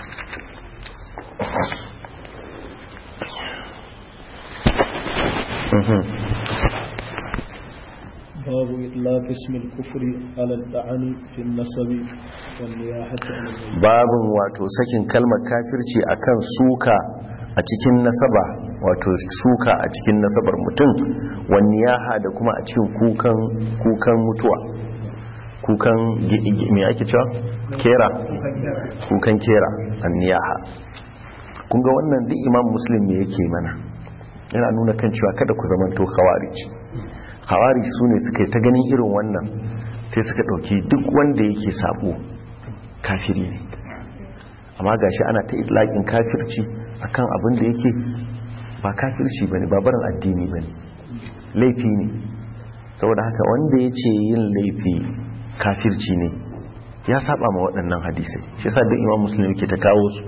باب إطلاق اسم الكفر على الطعن في النسب والنياحة عن الميت babin wato sakin kalmar kafirci akan suka a cikin nasaba wato suka a cikin nasabar mutum wani yaha da kuma a cikin kukan kukan mutuwa kukan me ake cewa kera kukan kera anniyaha kun ga wannan duk imam muslim ne yake mana yana nuna kan cewa kada ku zamanto khawarij khawarij sune suka yi ta ganin irin wannan sai suka dauki duk wanda yake sabo kafiri ne amma gashi ana ta itlaqin kafirci akan abin da yake ba kafirci bane ba barin addini bane laifi ne saboda haka wanda yace yin laifi kafirci ne ya saba ma waɗannan hadisai shi yasa duk imam muslim yake ta kawo su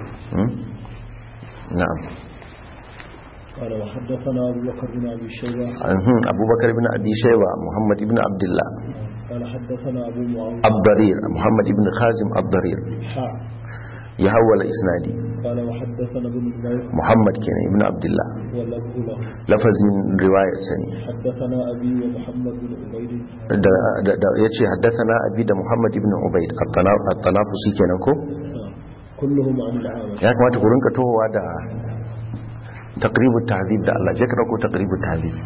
na'am قال وحدثنا أبو بكر بن أبي شيبة أبو بكر بن أبي شيبة محمد بن عبد الله قال حدثنا أبو معاوية الضرير محمد بن خازم الضرير حاء يحول إسنادي قال وحدثنا ابن نمير محمد كان ابن عبد الله ولفظ له لفظ من رواية سني حدثنا أبي ومحمد بن عبيد يتي حدثنا أبي ده محمد بن عبيد التنافسي kenan ko كلهم عن العامش ya kamata ku rinka tohowa da taqribut tahdhib da Allah je ka dauko taqribut tahdhib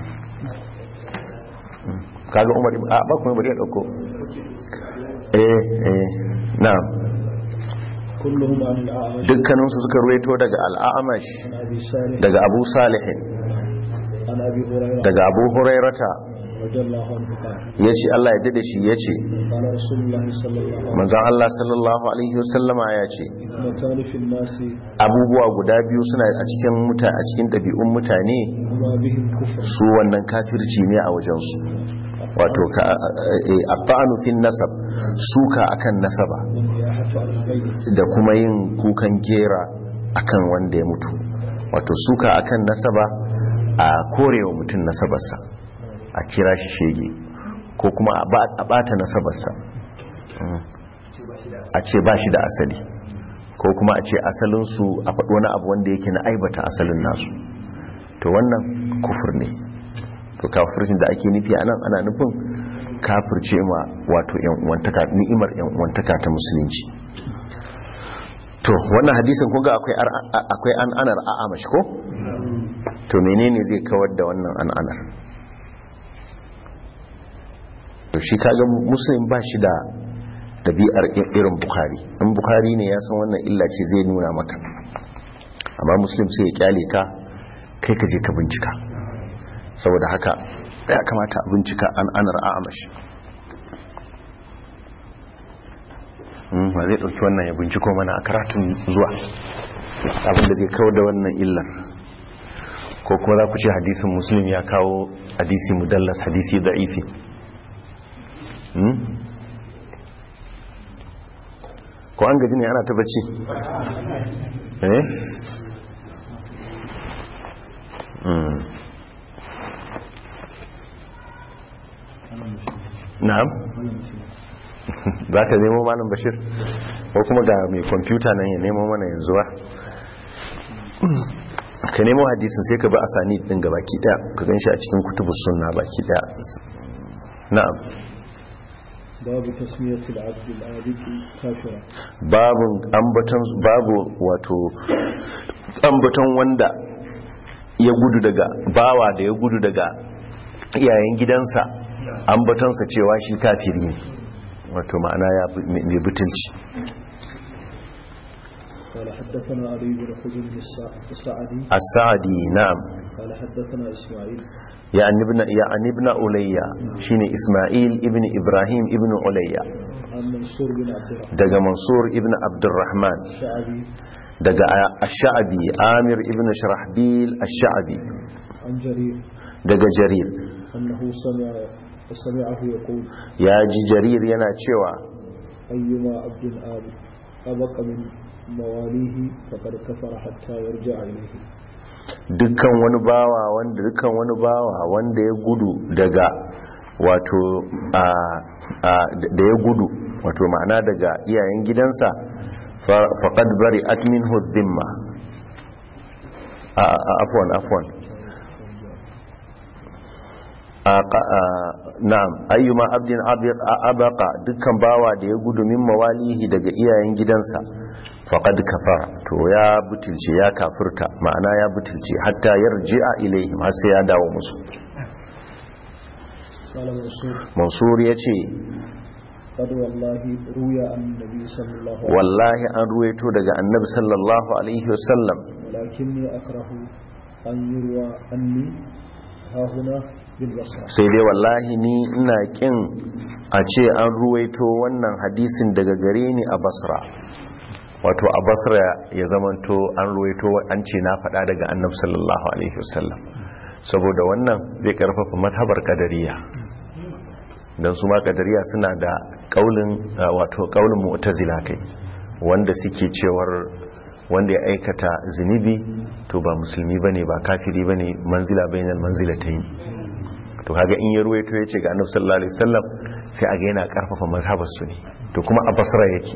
kaga Umar a ba kuma bari ya dauko eh eh na'am كلهم عن الأعمش dukkanin su suka ruwaito daga al-A'mash عن أبي صالح daga Abu Salih عن أبي هريرة daga Abu Hurairata رضي الله عنه قال yace Allah ya dade shi yace قال رسول الله صلى الله عليه وسلم manzon Allah sallallahu alaihi wasallama yace اثنتان في الناس abubuwa guda biyu suna a cikin muta a cikin dabi'un mutane وما بهم كفر su wannan kafirci ne a wajen su wato ka at-ta'anu fi nasab suka akan nasaba والنياحة عن الميت da kuma yin kukan gera akan wanda ya mutu wato suka akan nasaba a korewa mutum nasabarsa a kira shi shege ko kuma a bata nasabarsa a ce ba shi da asali ko kuma a ce asalinsu a faɗo wani abu wanda yake na aibata asalin nasu to wannan kufur ne to kafircin da ake nufi a nan ana nufin kafirce ma wato ni'imar yan uwantaka ta musulunci to wannan hadisin kuga akwai akwai an anar a'amash ko to menene zai kawar da wannan an anar to shi kaga muslim ba shi da dabi'ar irin bukhari in bukhari ne ya san wannan illa ce zai nuna maka amma muslim sai ya kyale ka kai ka je ka bincika saboda haka ya kamata a bincika an anar a'amash ba zai dauki wannan ya binciko mana a karatun zuwa abinda zai kawo da wannan illar ko kuma za ku ce hadisin muslim ya kawo hadisi mudallas hadisi da'ifi ko an gaji ne ana ta bacci eh na'am za ka nemo malam bashir ko kuma ga mai kwamfuta nan ya nemo mana yanzu ba ka nemo hadisin sai ka bi asani din ga baki daya ka gan shi a cikin kutubus sunna baki daya na'am babu tasmiyatul abd al-abid kafira babu ambaton babu wato ambaton wanda ya gudu daga bawa da ya gudu daga iyayen gidansa ambatonsa cewa shi kafiri ne wato ma'ana ya mai butulci. قال حدثنا علي بن حجر السعدي السعدي نعم قال حدثنا إسماعيل يعني ابن يعني ابن عليا شيني إسماعيل ابن إبراهيم ابن عليا عن منصور بن عبد الرحمن دقى منصور ابن عبد الرحمن الشعبي دقى الشعبي عامر ابن شرحبيل الشعبي عن جرير دقى جرير أنه سمع سمعه يقول يا جي جرير ينا تشوى أيما عبد آبد أبق من mawalihi faqad kafara hatta yarja ilayhi dukkan wani bawa wanda dukkan wani bawa wanda ya gudu daga wato a da ya gudu wato ma'ana daga iyayen gidansa faqad bari'at minhu dhimma afwan afwan na'am ayyuma abdin abaqa dukkan bawa da ya gudu min mawalihi daga iyayen gidansa faqad kafara to ya butulce ya kafirta ma'ana ya butulce hatta yarji'a ilaihim har sai ya dawo musu. Mansur ya ce wallahi an ruwaito daga annabi sallallahu alaihi wasallam sai dai wallahi ni ina kin a ce an ruwaito wannan hadisin daga gare ni a Basra, wato a Basra ya zamanto an ruwaito an ce na faɗa daga annabi sallallahu alaihi wasallam, saboda wannan zai karfafa mazhabar kadariya, dan su ma kadariya suna da kaulin wato kaulin mu'tazila kai wanda suke cewar wanda ya aikata zunubi to ba musulmi bane ba kafiri bane, manzila bainal manzilatayn. to kaga in ya ruwaito yace ga annabi sallallahu alaihi wasallam sai aga yana karfafa mazhabar su ne, to kuma a Basra yake.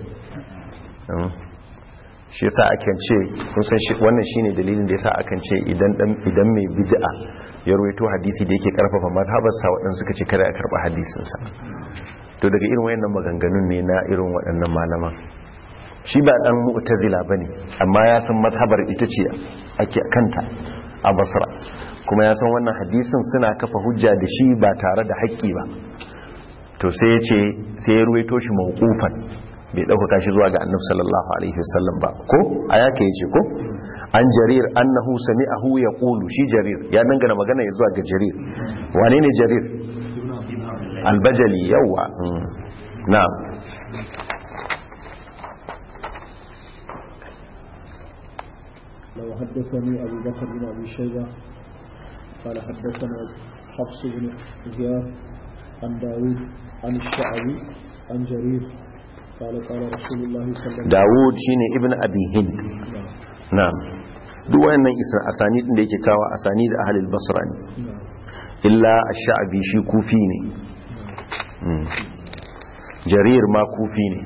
shi yasa akan ce kun san shi wannan shine dalilin da yasa akan ce idan dan idan mai bid'a ya ruwaito hadisi da yake karfafa mazhabar sa wadan suka ce kada a karba hadisin sa, to daga irin wayannan maganganun ne na irin waɗannan malaman. shi ba dan mu'tazila bane amma ya san mazhabar ita ce ake kanta a Basra, kuma ya san wannan hadisin suna kafa hujja da shi ba tare da haƙƙi ba, to sai ya ce sai ya ruwaito shi mawqufan, bai ɗaukaka shi zuwa ga annabi sallallahu alaihi wasallam ba, ko a yake yace ko an jarir annahu sami'ahu yaqulu, shi jarir ya dangana magana ya zuwa ga jarir. wane ne jarir? albajali. yawa na'am. لو حدثني أبو بكر بن أبي شيبة قال حدثنا حفص بن زياد عن داود عن الشعبي عن جرير قال قال رسول الله صلى الله عليه وسلم. داود شيني ابن أبي هند. نعم. duk wayannan isa asani din da yake kawo asani da ahlul basra ne, illa ash-sha'bi shi kufi ne, jarir ma kufi ne.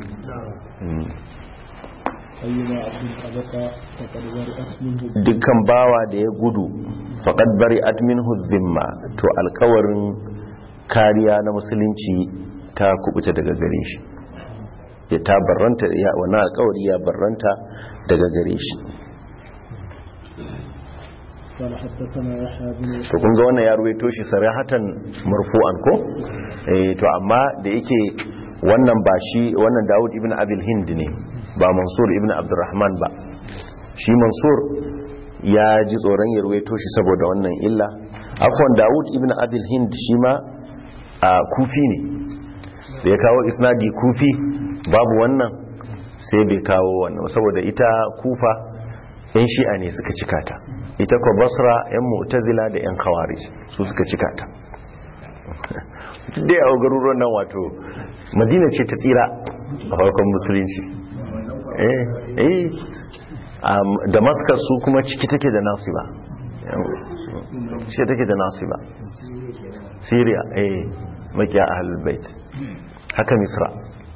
dukkan bawa da ya gudu faqad bari'at minhu dhimma, to alkawarin kariya na musulunci ta kubuta daga gare shi, ya ta barranta, ya wannan alkawari ya barranta daga gare shi. to kun ga wannan ya ruwaito shi sarihatan marfu'an ko eh to amma da yake wannan ba shi wannan Dawud ibn Abil Hind ne ba Mansur ibn Abdurrahman ba, shi Mansur ya ji tsoron ya ruwaito shi saboda wannan illa. afwan Dawud ibn Abil Hind shi ma a kufi ne, da ya kawo isnadi kufi babu wannan sai bai kawo wannan saboda ita kufa yan shi'a ne suka cika ta, ita ko Basra yan mu'tazila da yan khawarij su suka cika ta. dai a garuruwan nan wato Madina ce ta tsira a farkon musulunci, eh eh Damascus su kuma ciki take da nasiba, ciki take da nasiba. Syria eh makiya ahlul bait, haka Misra.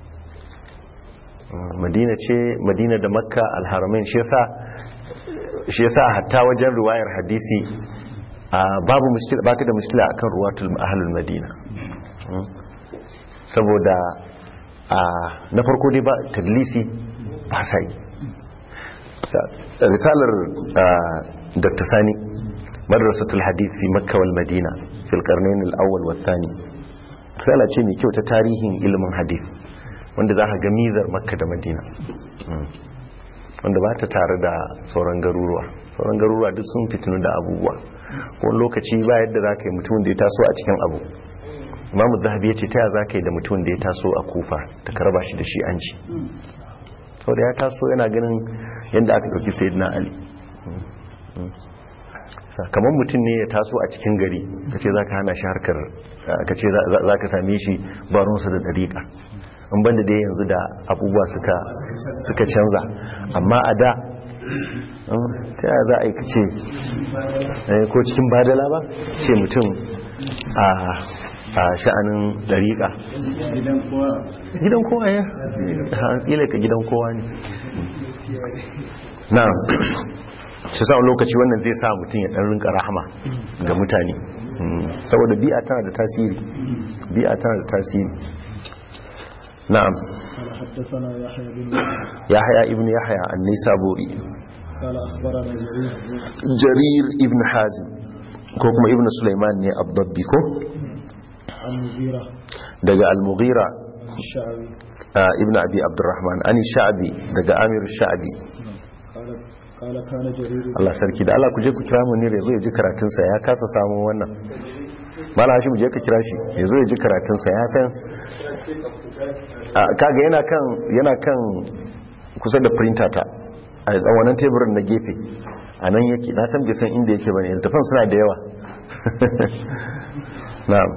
Madina ce, Madina da Makka al-Haramain, shi yasa shi yasa hatta wajen riwayar hadisi babu mushkila, baka da mushkila akan ruwatul ahlul Madina, saboda na farko dai ba tadlisi ba sa yi. risalar Dr. Sani madrasatul hadith fi Makka wal Madina fil qarnayn al awwal wal thani risala ce mai kyau ta tarihin ilimin hadith wanda za ka ga mizar Makka da Madina wanda ba ta tare da sauran garuruwa sauran garuruwa duk sun fitinu da abubuwa wani lokaci ba yadda za ka yi mutumin da ya taso a cikin abu. Imamu Zahabi ya ce ta za ka yi da mutumin da ya taso a Kufa ta karaba shi da shi an ci sau da ya taso yana ganin yadda aka ɗauki Sayyidina Ali. Kamar mutum ne ya taso a cikin gari ka ce za ka hana shi harkar ka ce za ka same shi baronsa da ɗariƙa in banda dai yanzu da abubuwa suka canza amma a da ta yaya za a yi kace ko cikin badala ba ce mutum a sha'anin ɗariƙa gidan kowa ya hantsila ka gidan kowa ne na shi sa'un lokaci wannan zai sa mutum ya ɗan rinka rahama ga mutane saboda bi'a tana da tasiri bi'a tana da tasiri na'am yahya ibn yahya an-nisaburi jarir ibn hazim ko kuma ibn sulaiman ne abdabbi ko daga al-mughira ibn abi abdurrahman ani sha'bi daga amir sha'bi Allah sarki da Allah ku je ku kira mu ne yazo ya ji karatun sa ya kasa samu wannan mala shi mu je ka kira shi yazo ya ji karatun sa ya san kaga yana kan yana kan kusa da printer ta a dan wannan teburin na gefe anan yake na san bai san inda yake bane tafan suna da yawa na'am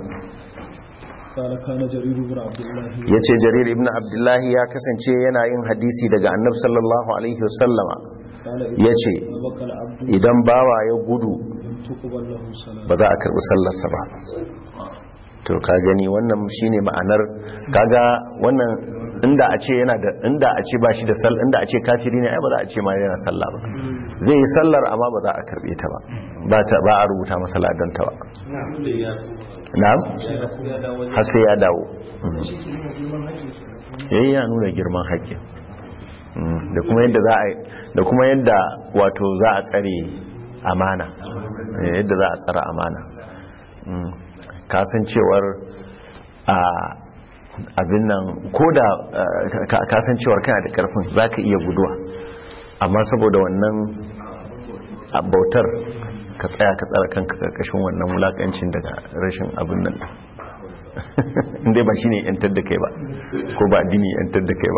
ya ce jarir ibn abdullahi ya kasance yana yin hadisi daga annabi sallallahu alaihi wasallama ya ce idan bawa ya gudu ba za a karbi sallarsa ba to ka gani wannan shine ma'anar kaga wannan inda a ce yana da inda a ce ba shi da sallah inda a ce kafiri ne ai ba za a ce ma yana sallah ba zai yi sallar amma ba za a karbe ta ba ba ta ba a rubuta masa ladan ta ba na'am har sai ya dawo yayi ya nuna girman haƙƙi da kuma yadda za a da kuma yadda wato za a tsare amana yadda za a tsara amana kasancewar a abin nan ko da kasancewar kana da karfin za ka iya guduwa amma saboda wannan bautar ka tsaya ka tsara kanka karkashin wannan wulakancin daga rashin abin nan inda ba shi ne yantar da kai ba ko ba addini yantar da kai ba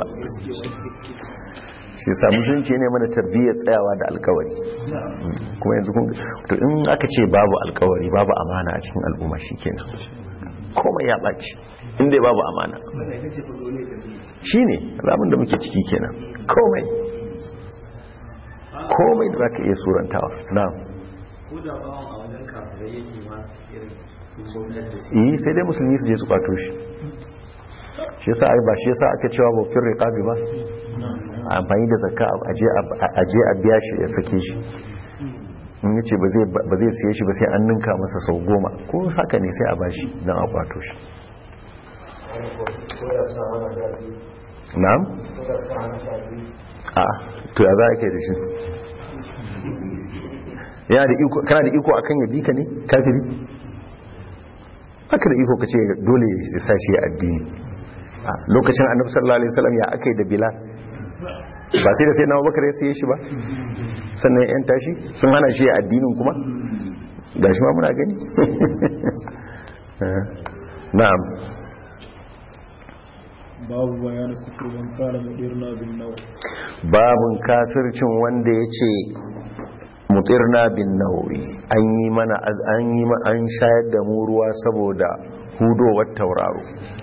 shi sa musulunci ne mana tarbiyyar tsayawa da alkawari kuma yanzu kun to in aka ce babu alkawari babu amana a cikin al'umma shikenan komai ya ɓaci inda babu amana shine ramin da muke ciki kenan komai komai da zaka iya surantawa na'am ko da bawon a wajen kafirai yake ma irin eh sai dai musulmi su je su kwato shi shi yasa ai ba shi yasa aka cewa ba fir riqabi ba amfani da zakka aje a biya shi ya sake shi in yace ba zai ba zai siye shi ba sai an ninka masa sau goma ko haka ne sai a bashi dan a kwato shi na'am a to ya za ka yi da shi yana da iko kana da iko akan ya bi ka ne kafiri haka da iko kace dole ya sa shi addini lokacin annabi sallallahu alaihi wasallam ya akai da bilal ba sai da sai na Abubakar ya siye shi ba sannan yan tashi sun hana shi addinin kuma gashi ma muna gani na'am babu bayanin kufur man kala mudirna bin naw babun kafircin wanda yace mutirna bin nawi an yi mana an yi an shayar da mu ruwa saboda hudowar tauraro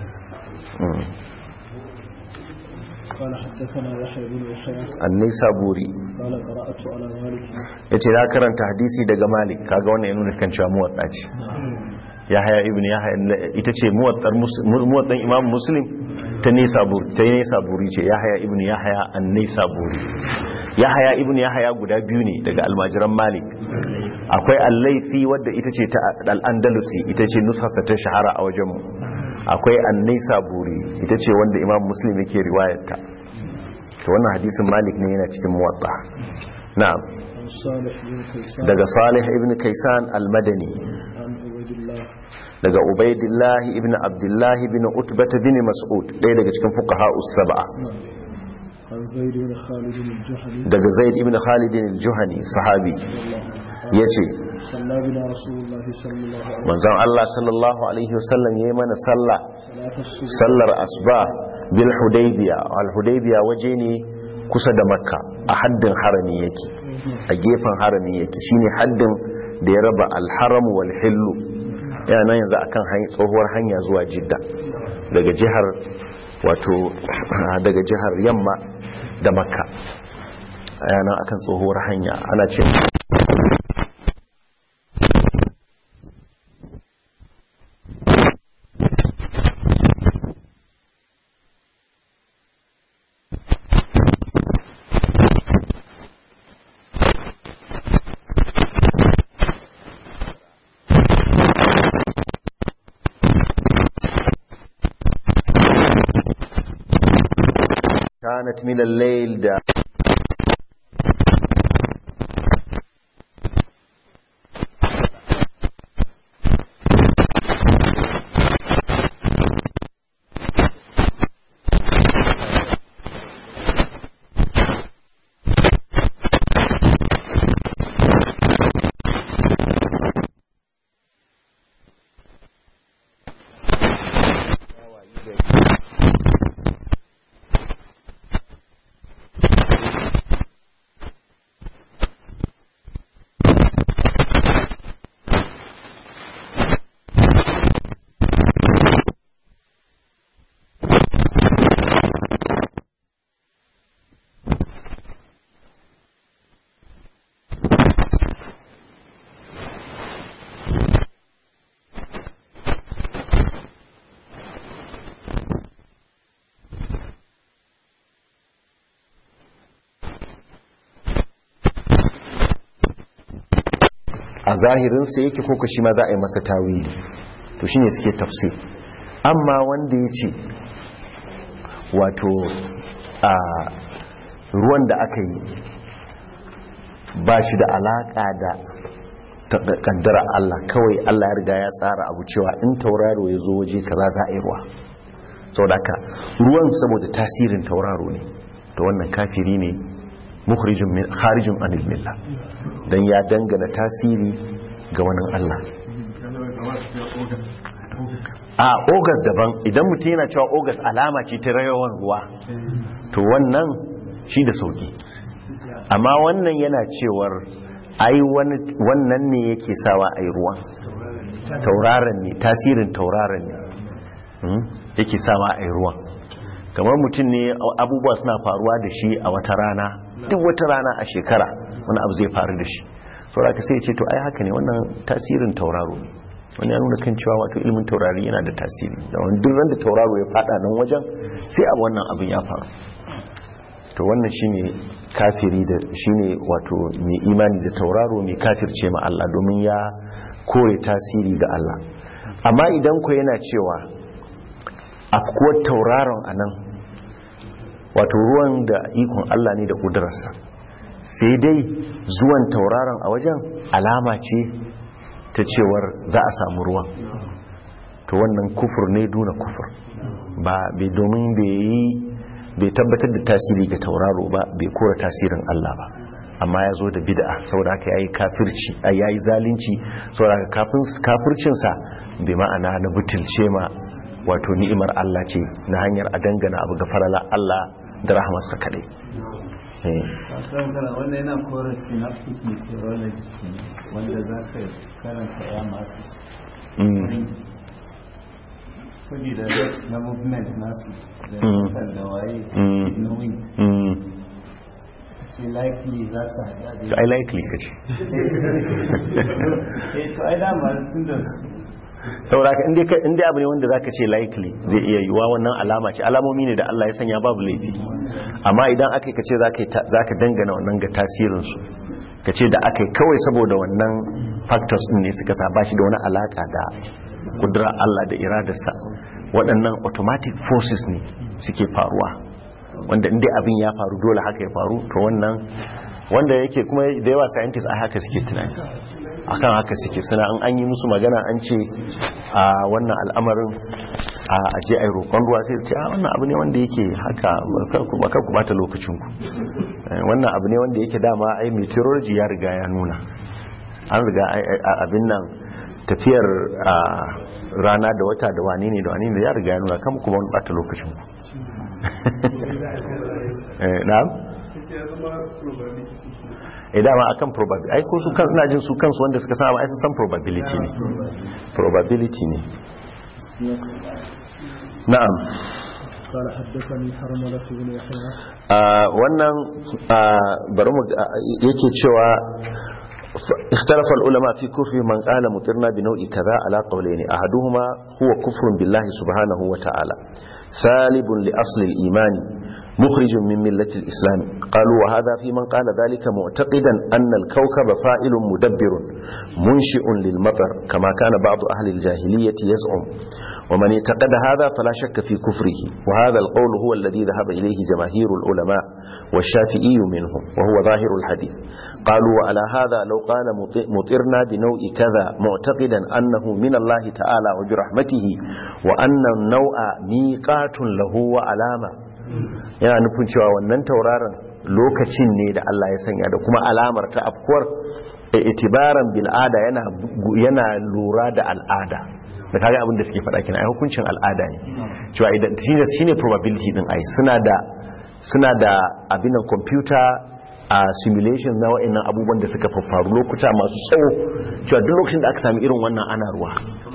قال حدثنا يحيى بن يحيى النيسابوري قال قرأت على مالك yace na karanta hadisi daga Malik kaga wannan yana nuna kan cewa muwatta ce Yahya ibn Yahya ita ce muwattar muwattan Imam Muslim ta Nisaburi ta Nisaburi ce Yahya ibn Yahya an-Nisaburi Yahya ibn Yahya guda biyu ne daga almajiran Malik akwai al-Laythi wadda ita ce ta al-Andalusi ita ce nusarsa ta shahara a wajen mu akwai an-Naisaburi ita ce wanda Imam Muslim yake riwayarta to wannan hadisin Malik ne yana cikin Muwatta na'am daga Salih ibn Kaysan al-Madani daga Ubaydillah ibn Abdullah ibn Utbah ibn Mas'ud ɗaya daga cikin fuqaha us-sab'a daga Zaid ibn Khalid al-Juhani sahabi yace manzon Allah sallallahu alaihi wasallam yayi mana sallah sallar asba bil Hudaybiya al Hudaybiya waje ne kusa da Makka a haddin harami yake a gefen harami yake shine haddin da ya raba al haram wal hillu yana nan yanzu akan tsohuwar hanya zuwa Jidda daga jihar wato daga jihar yamma da Makka yana nan akan tsohuwar hanya ana ce كانت من الليل دا a zahirinsa yake koko shi ma za a yi masa tawili to shine suke tafsir amma wanda ya ce wato a ruwan da aka yi ba shi da alaka da kaddara Allah kawai Allah ya riga ya tsara abu cewa in tauraro ya zo waje kaza za a yi ruwa saboda haka ruwan saboda tasirin tauraro ne to wannan kafiri ne mukhrijun min kharijun anil millah dan ya dangana tasiri ga wannan Allah a August daban idan mutum yana cewa August alama ce ta rayuwar ruwa to wannan shi da sauki amma wannan yana cewar ai wannan ne yake sawa ai ruwa tauraron ne tasirin tauraron ne yake sawa ai ruwa kamar mutum ne abubuwa suna faruwa da shi a wata rana duk wata rana a shekara wani abu zai faru da shi saboda ka sai ce to ai haka ne wannan tasirin tauraro ne wani ya nuna kan cewa wato ilimin taurari yana da tasiri da wani duk randa tauraro ya fada nan wajen sai a wannan abin ya faru to wannan shine kafiri da shine wato mai imani da tauraro mai kafirce ma Allah domin ya kore tasiri ga Allah amma idan ko yana cewa akwai tauraron anan wato ruwan da ikon Allah ne da kudurarsa sai dai zuwan tauraron a wajen alama ce ta cewar za a samu ruwan to wannan kufur ne duna kufur ba bai domin bai tabbatar da tasiri ga tauraro ba bai kora tasirin Allah ba amma ya zo da bid'a saboda haka yayi kafirci yayi zalunci saboda haka kafircinsa bai ma'ana na butulce ma wato ni'imar Allah ce na hanyar a dangana abu ga farala Allah da rahmarsa kadai wannan yana korar synaptic meteorology wanda za ka karanta ya masu saboda na movement nasu da waye na wind ce likely za su haɗa da ai likely ka ce to ai dama tun da sauraka inda abu ne wanda zaka ce likely zai iya yiwa wannan alama ce alamomi ne da Allah ya sanya babu laifi amma idan aka yi kace zaka dangana wannan ga tasirinsu kace da aka yi kawai saboda wannan factors din ne suka sa bashi da wani alaka da kudura Allah da iradarsa waɗannan automatic forces ne suke faruwa, wanda inda abin ya faru dole haka ya faru. To wannan wanda yake kuma da yawa scientists a haka suke tunani, akan haka suke suna an an yi musu magana an ce a wannan al'amarin a aje ai roƙon ruwa sai su ce a wannan abu ne wanda yake haka ba ka ku bata lokacin ku, wannan abu ne wanda yake dama ai meteorology ya riga ya nuna, an riga abin nan tafiyar rana da wata da wane ne da wane ne ya riga ya nuna, kan kuma wani bata lokacin ku. na'am eh dama akan probability ai ko su kan ina jin su kansu wanda suka san ai sun san probability ne probability ne. na'am قال حدثني حرملة بن يحيى wannan bari mu yake cewa اختلف العلماء في كفر من قال مطرنا بنوع كذا على قولين، احدهما هو كفر بالله سبحانه وتعالى سالب لأصل الإيمان مخرج من ملة الإسلام. قالوا وهذا في من قال ذلك معتقدا أن الكوكب فاعل مدبر منشئ للمطر كما كان بعض أهل الجاهلية يزعم، ومن اعتقد هذا فلا شك في كفره، وهذا القول هو الذي ذهب إليه جماهير العلماء والشافعي منهم وهو ظاهر الحديث. قالوا وعلى هذا لو قال مطرنا بنوع كذا معتقدا أنه من الله تعالى وبرحمته وأن النوع ميقات له وعلامة، yana nufin cewa wannan tauraron lokacin ne da Allah ya sanya da kuma alamar ta afkuwar itibaran bil'ada yana yana lura da al'ada da kage abin da suke faɗa kina ai hukuncin al'ada ne cewa idan shine shine probability din ai suna da suna da abin nan computer a simulation na wa'annan abubuwan da suka faru lokuta masu tsawo, cewa duk lokacin da aka sami irin wannan ana ruwa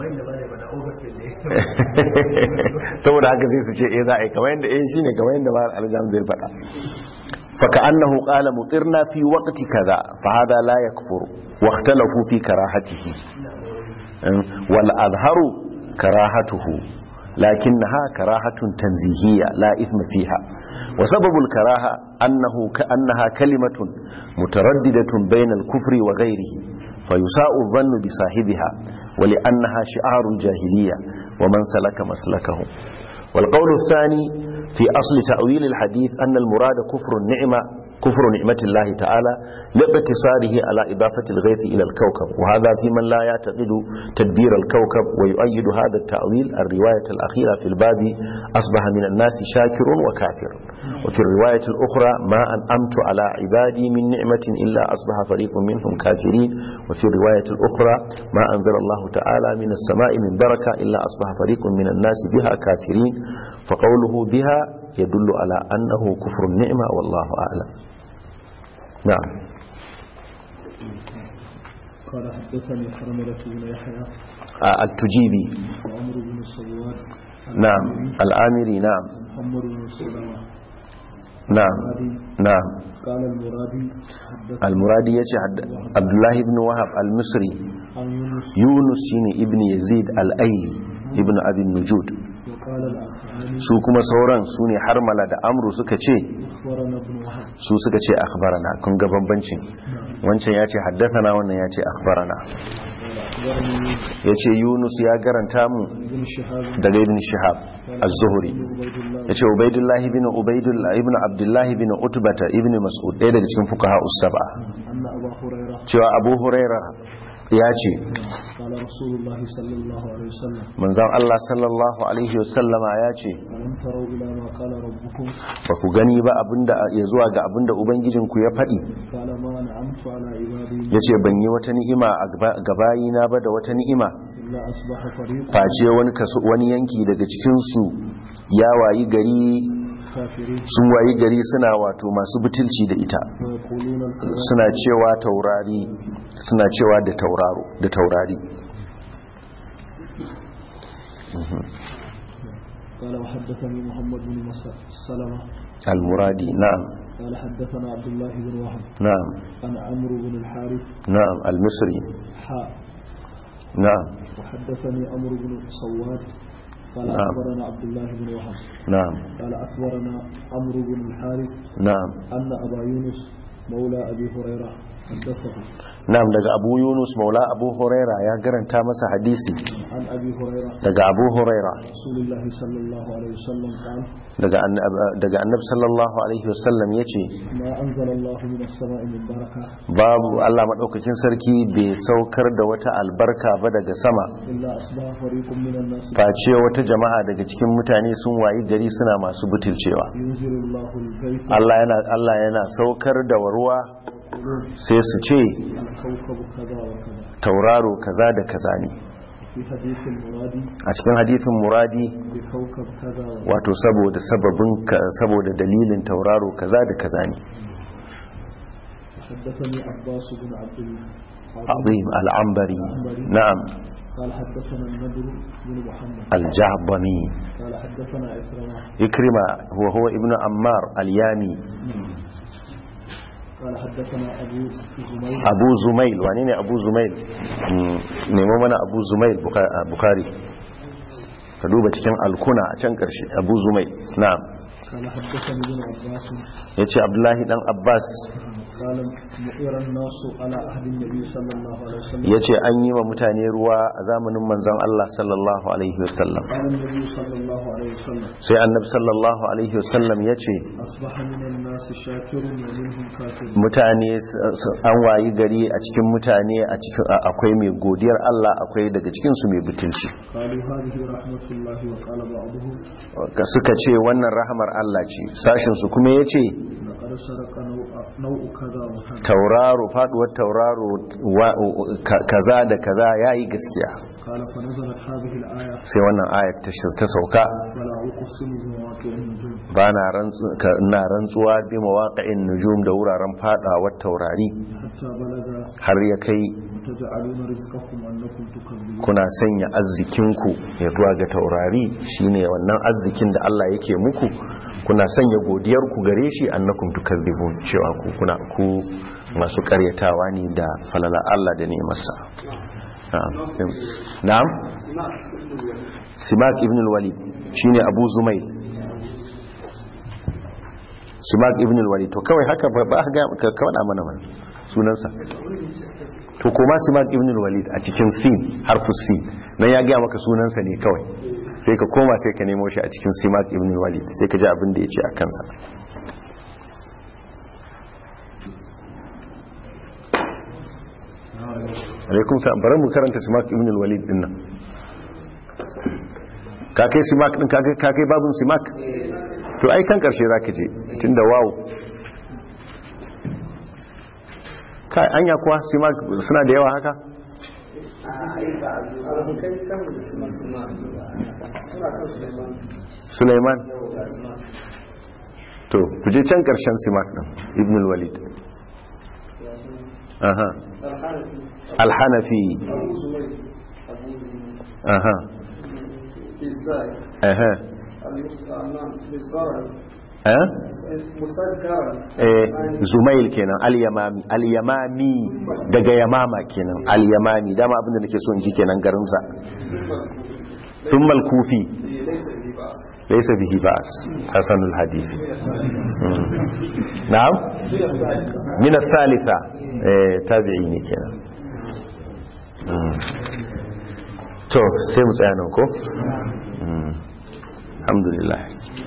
saboda haka sai su ce eh za a yi kamar yadda eh shine kamar yadda ba aljam zai faɗa. faka annahu qala mutirna fi waqti kaza fa hada la yakfur wa ikhtalafu fi karahatihi wal azharu karahatuhu lakinnaha karahatun tanzihiyya la ithma fiha wa sababul karaha annahu ka'annaha kalimatun mutaraddidatun bayna al-kufri wa ghayrihi fayusa'u adh-dhannu bi sahibiha wa li'annaha shi'arul jahiliyya wa man salaka maslakahu. wal qawlu ath-thani fi asli ta'wil al-hadith anna al-murad kufru an-ni'ma كفر نعمة الله تعالى لاقتصاره على إضافة الغيث إلى الكوكب، وهذا في من لا يعتقد تدبير الكوكب. ويؤيد هذا التأويل الرواية الأخيرة في الباب أصبح من الناس شاكر وكافر، وفي الرواية الأخرى ما أنعمت على عبادي من نعمة إلا أصبح فريق منهم كافرين، وفي الرواية الأخرى ما أنزل الله تعالى من السماء من بركة إلا أصبح فريق من الناس بها كافرين، فقوله بها يدل على أنه كفر النعمة والله أعلم. نعم. قال حدثني حرملة بن يحيى التجيبي وعمر بن الصواد نعم الآمري نعم محمد بن سلمة نعم نعم قال المرادي المرادي يجي عبد الله بن وهب المصري يونس ابن يزيد الأيلي ابن أبي النجود. su kuma sauran su ne harmala da amru suka ce su suka ce akhbarana. kun ga bambancin wancan ya ce haddathana wannan ya ce akhbarana. ya ce yunus ya garanta mu daga ibn shihab az-zuhri. ya ce ubaidullah ibn ubaidullah ibn abdullah ibn utbata ibn mas'ud ɗaya daga cikin fuqaha us-sab'a cewa abu huraira ya ce manzan Allah sallallahu alaihi wasallama ya ce ba ku gani ba abinda ya zuwa ga abinda ubangijinku ya faɗi. ya ce ban yi wata ni'ima a gabayina ba da wata ni'ima face wani kaso wani yanki daga cikinsu ya wayi gari sun wayi gari suna wato masu butulci da ita, suna cewa taurari suna cewa da tauraro da taurari. قال وحدثني محمد بن سلمة المرادي نعم قال حدثنا عبد الله بن وهب نعم عن عمرو بن الحارث نعم المصري حاء نعم وحدثني عمرو بن صواد قال نعم. أخبرنا عبد الله بن وهب نعم قال أخبرنا عمرو بن الحارث نعم أن أبا يونس مولى أبي هريرة حدثه na'am daga Abu Yunus maula Abu Huraira ya garanta masa hadisi عن أبي هريرة daga Abu Huraira رسول الله صلى الله عليه وسلم قال daga daga Annabi sallallahu alaihi wasallam yace ما أنزل الله من السماء من بركة babu Allah madaukakin sarki bai saukar da wata albarka ba daga sama إلا أصبح فريق من الناس face wata jama'a daga cikin mutane sun wayi gari suna masu butulcewa ينزل الله الغيث Allah yana Allah yana saukar da ruwa sai su ce الكوكب كذا وكذا tauraro kaza da kaza ne في حديث المرادي a cikin hadisin muradi بكوكب كذا وكذا wato saboda sababin ka- saboda dalilin tauraro kaza da kaza ne حدثني عباس بن عبد azim al-ambari na'am قال حدثنا النضر بن محمد al-jahdami قال حدثنا إكرمة ikrima huwa huwa ibnu ammar al-yami قال حدثنا أبو زميل abu zumail wane ne abu zumail Mm, nemo mana abu zumail Buka- a bukhari ka duba cikin alkuna a can karshe abu zumail na'am قال حدثني ابن عباس yace abdullahi dan abbas قال مؤير الناس على عهد النبي صلى الله عليه وسلم yace an yi wa mutane ruwa a zamanin manzon Allah sallallahu alaihi wasallam قال النبي صلى الله عليه وسلم sai annabi sallallahu alaihi wasallam yace أصبح من الناس شاكر ومنهم كافر mutane s- s- an wayi gari a cikin mutane a cikin a- akwai mai godiyar Allah akwai daga cikin su mai butulci قالوا هذه رحمة الله وقال بعضهم Ka suka ce wannan rahamar Allah ce sashin su kuma yace لقد سرق نوع, نوع كذا وكذا tauraro faduwar tauraro wa- ka- kaza da kaza yayi gaskiya قال فنزلت هذه الآية sai wannan ayat ta sh- ta sauka ولا أقسم بمواقع النجوم ba na rantsu ka- ina rantsuwa bi mawaqi'in nujum da wuraren fadawar taurari حتى بلغ har ya kai وتجعلون رزقكم أنكم تكذبون kuna sanya arzikinku ya zuwa ga taurari shine wannan arzikin da Allah yake muku kuna sanya godiyar ku gare shi annakum tukadzibun cewa ku kuna ku masu karyatawa ne da falala Allah da ni'imarsa na'am na'am Simak ibn al-Walid shine Abu Zumail Simak ibn al-Walid to kawai haka ba ba ga ka kawada mana mana sunansa to kuma Simak ibn al-Walid a cikin sin harfu sin nan ya ga maka sunansa ne kawai sai ka koma sai ka nemo shi a cikin Simak ibn al-Walid sai ka ji abin da yace a kansa alaikum salam bari mu karanta Simak ibn al-Walid din nan ka kai Simak din ka kai ka kai babun Simak to ai can karshe zaka je tunda wawo kai anya kuwa Simak suna da yawa haka Sulaiman to ku je can karshen Simak din ibn al-Walid aha al-Hanafi aha aha eh eh Zumail kenan al-Yamami al-Yamami daga Yamama kenan al-Yamami dama abinda nake so in ji kenan garin sa thumma al-Kufi laysa bihi ba's hasan al-hadith na'am min al-thalitha eh tabi'i ne kenan to sai mu tsaya nan ko alhamdulillah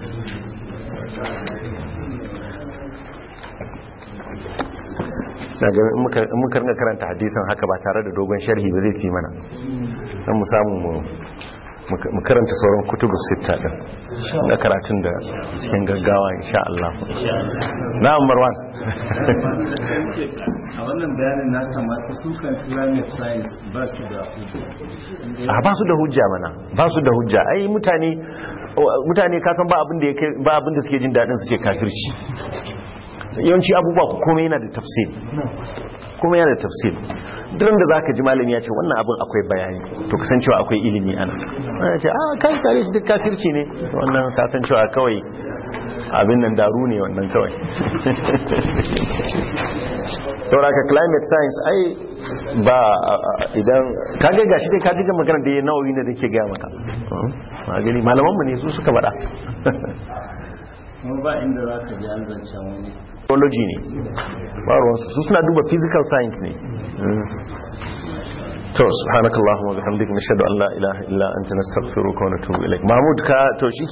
daga in muka ringa karanta hadisan haka ba tare da dogon sharhi ba zai fi mana dan mu samu mu karanta sauran kutubu sitta din na karatun da cikin gaggawa insha Allah na'am Marwan a wannan bayanin na kamata su kan climate science ba su da hujja a ba su da hujja mana ba su da hujja ai mutane mutane kasan ba abin da yake ba abin da suke jin dadin su ce kafirci yawanci abubuwa komai yana da tafsir komai yana da tafsir duk da zaka ji malami ya ce wannan abin akwai bayani to kasancewa akwai ilimi ana ya ce ah kai kare shi duk kafirci ne wannan kasancewa kawai abin nan daru ne wannan kawai sauraka climate science ai ba idan kage gashi dai kaji ga magana da nawawi ne da ke ga maka ma gani malaman mu ne su suka faɗa kuma ba inda za ka ji an zancen wani biology ne ba ruwansu su suna duba physical science ne. to subhanakallahumma wa bihamdika nashhadu an la ilaha illa anta nastaghfiruka wa natubu ilaik. Mahmud ka to shi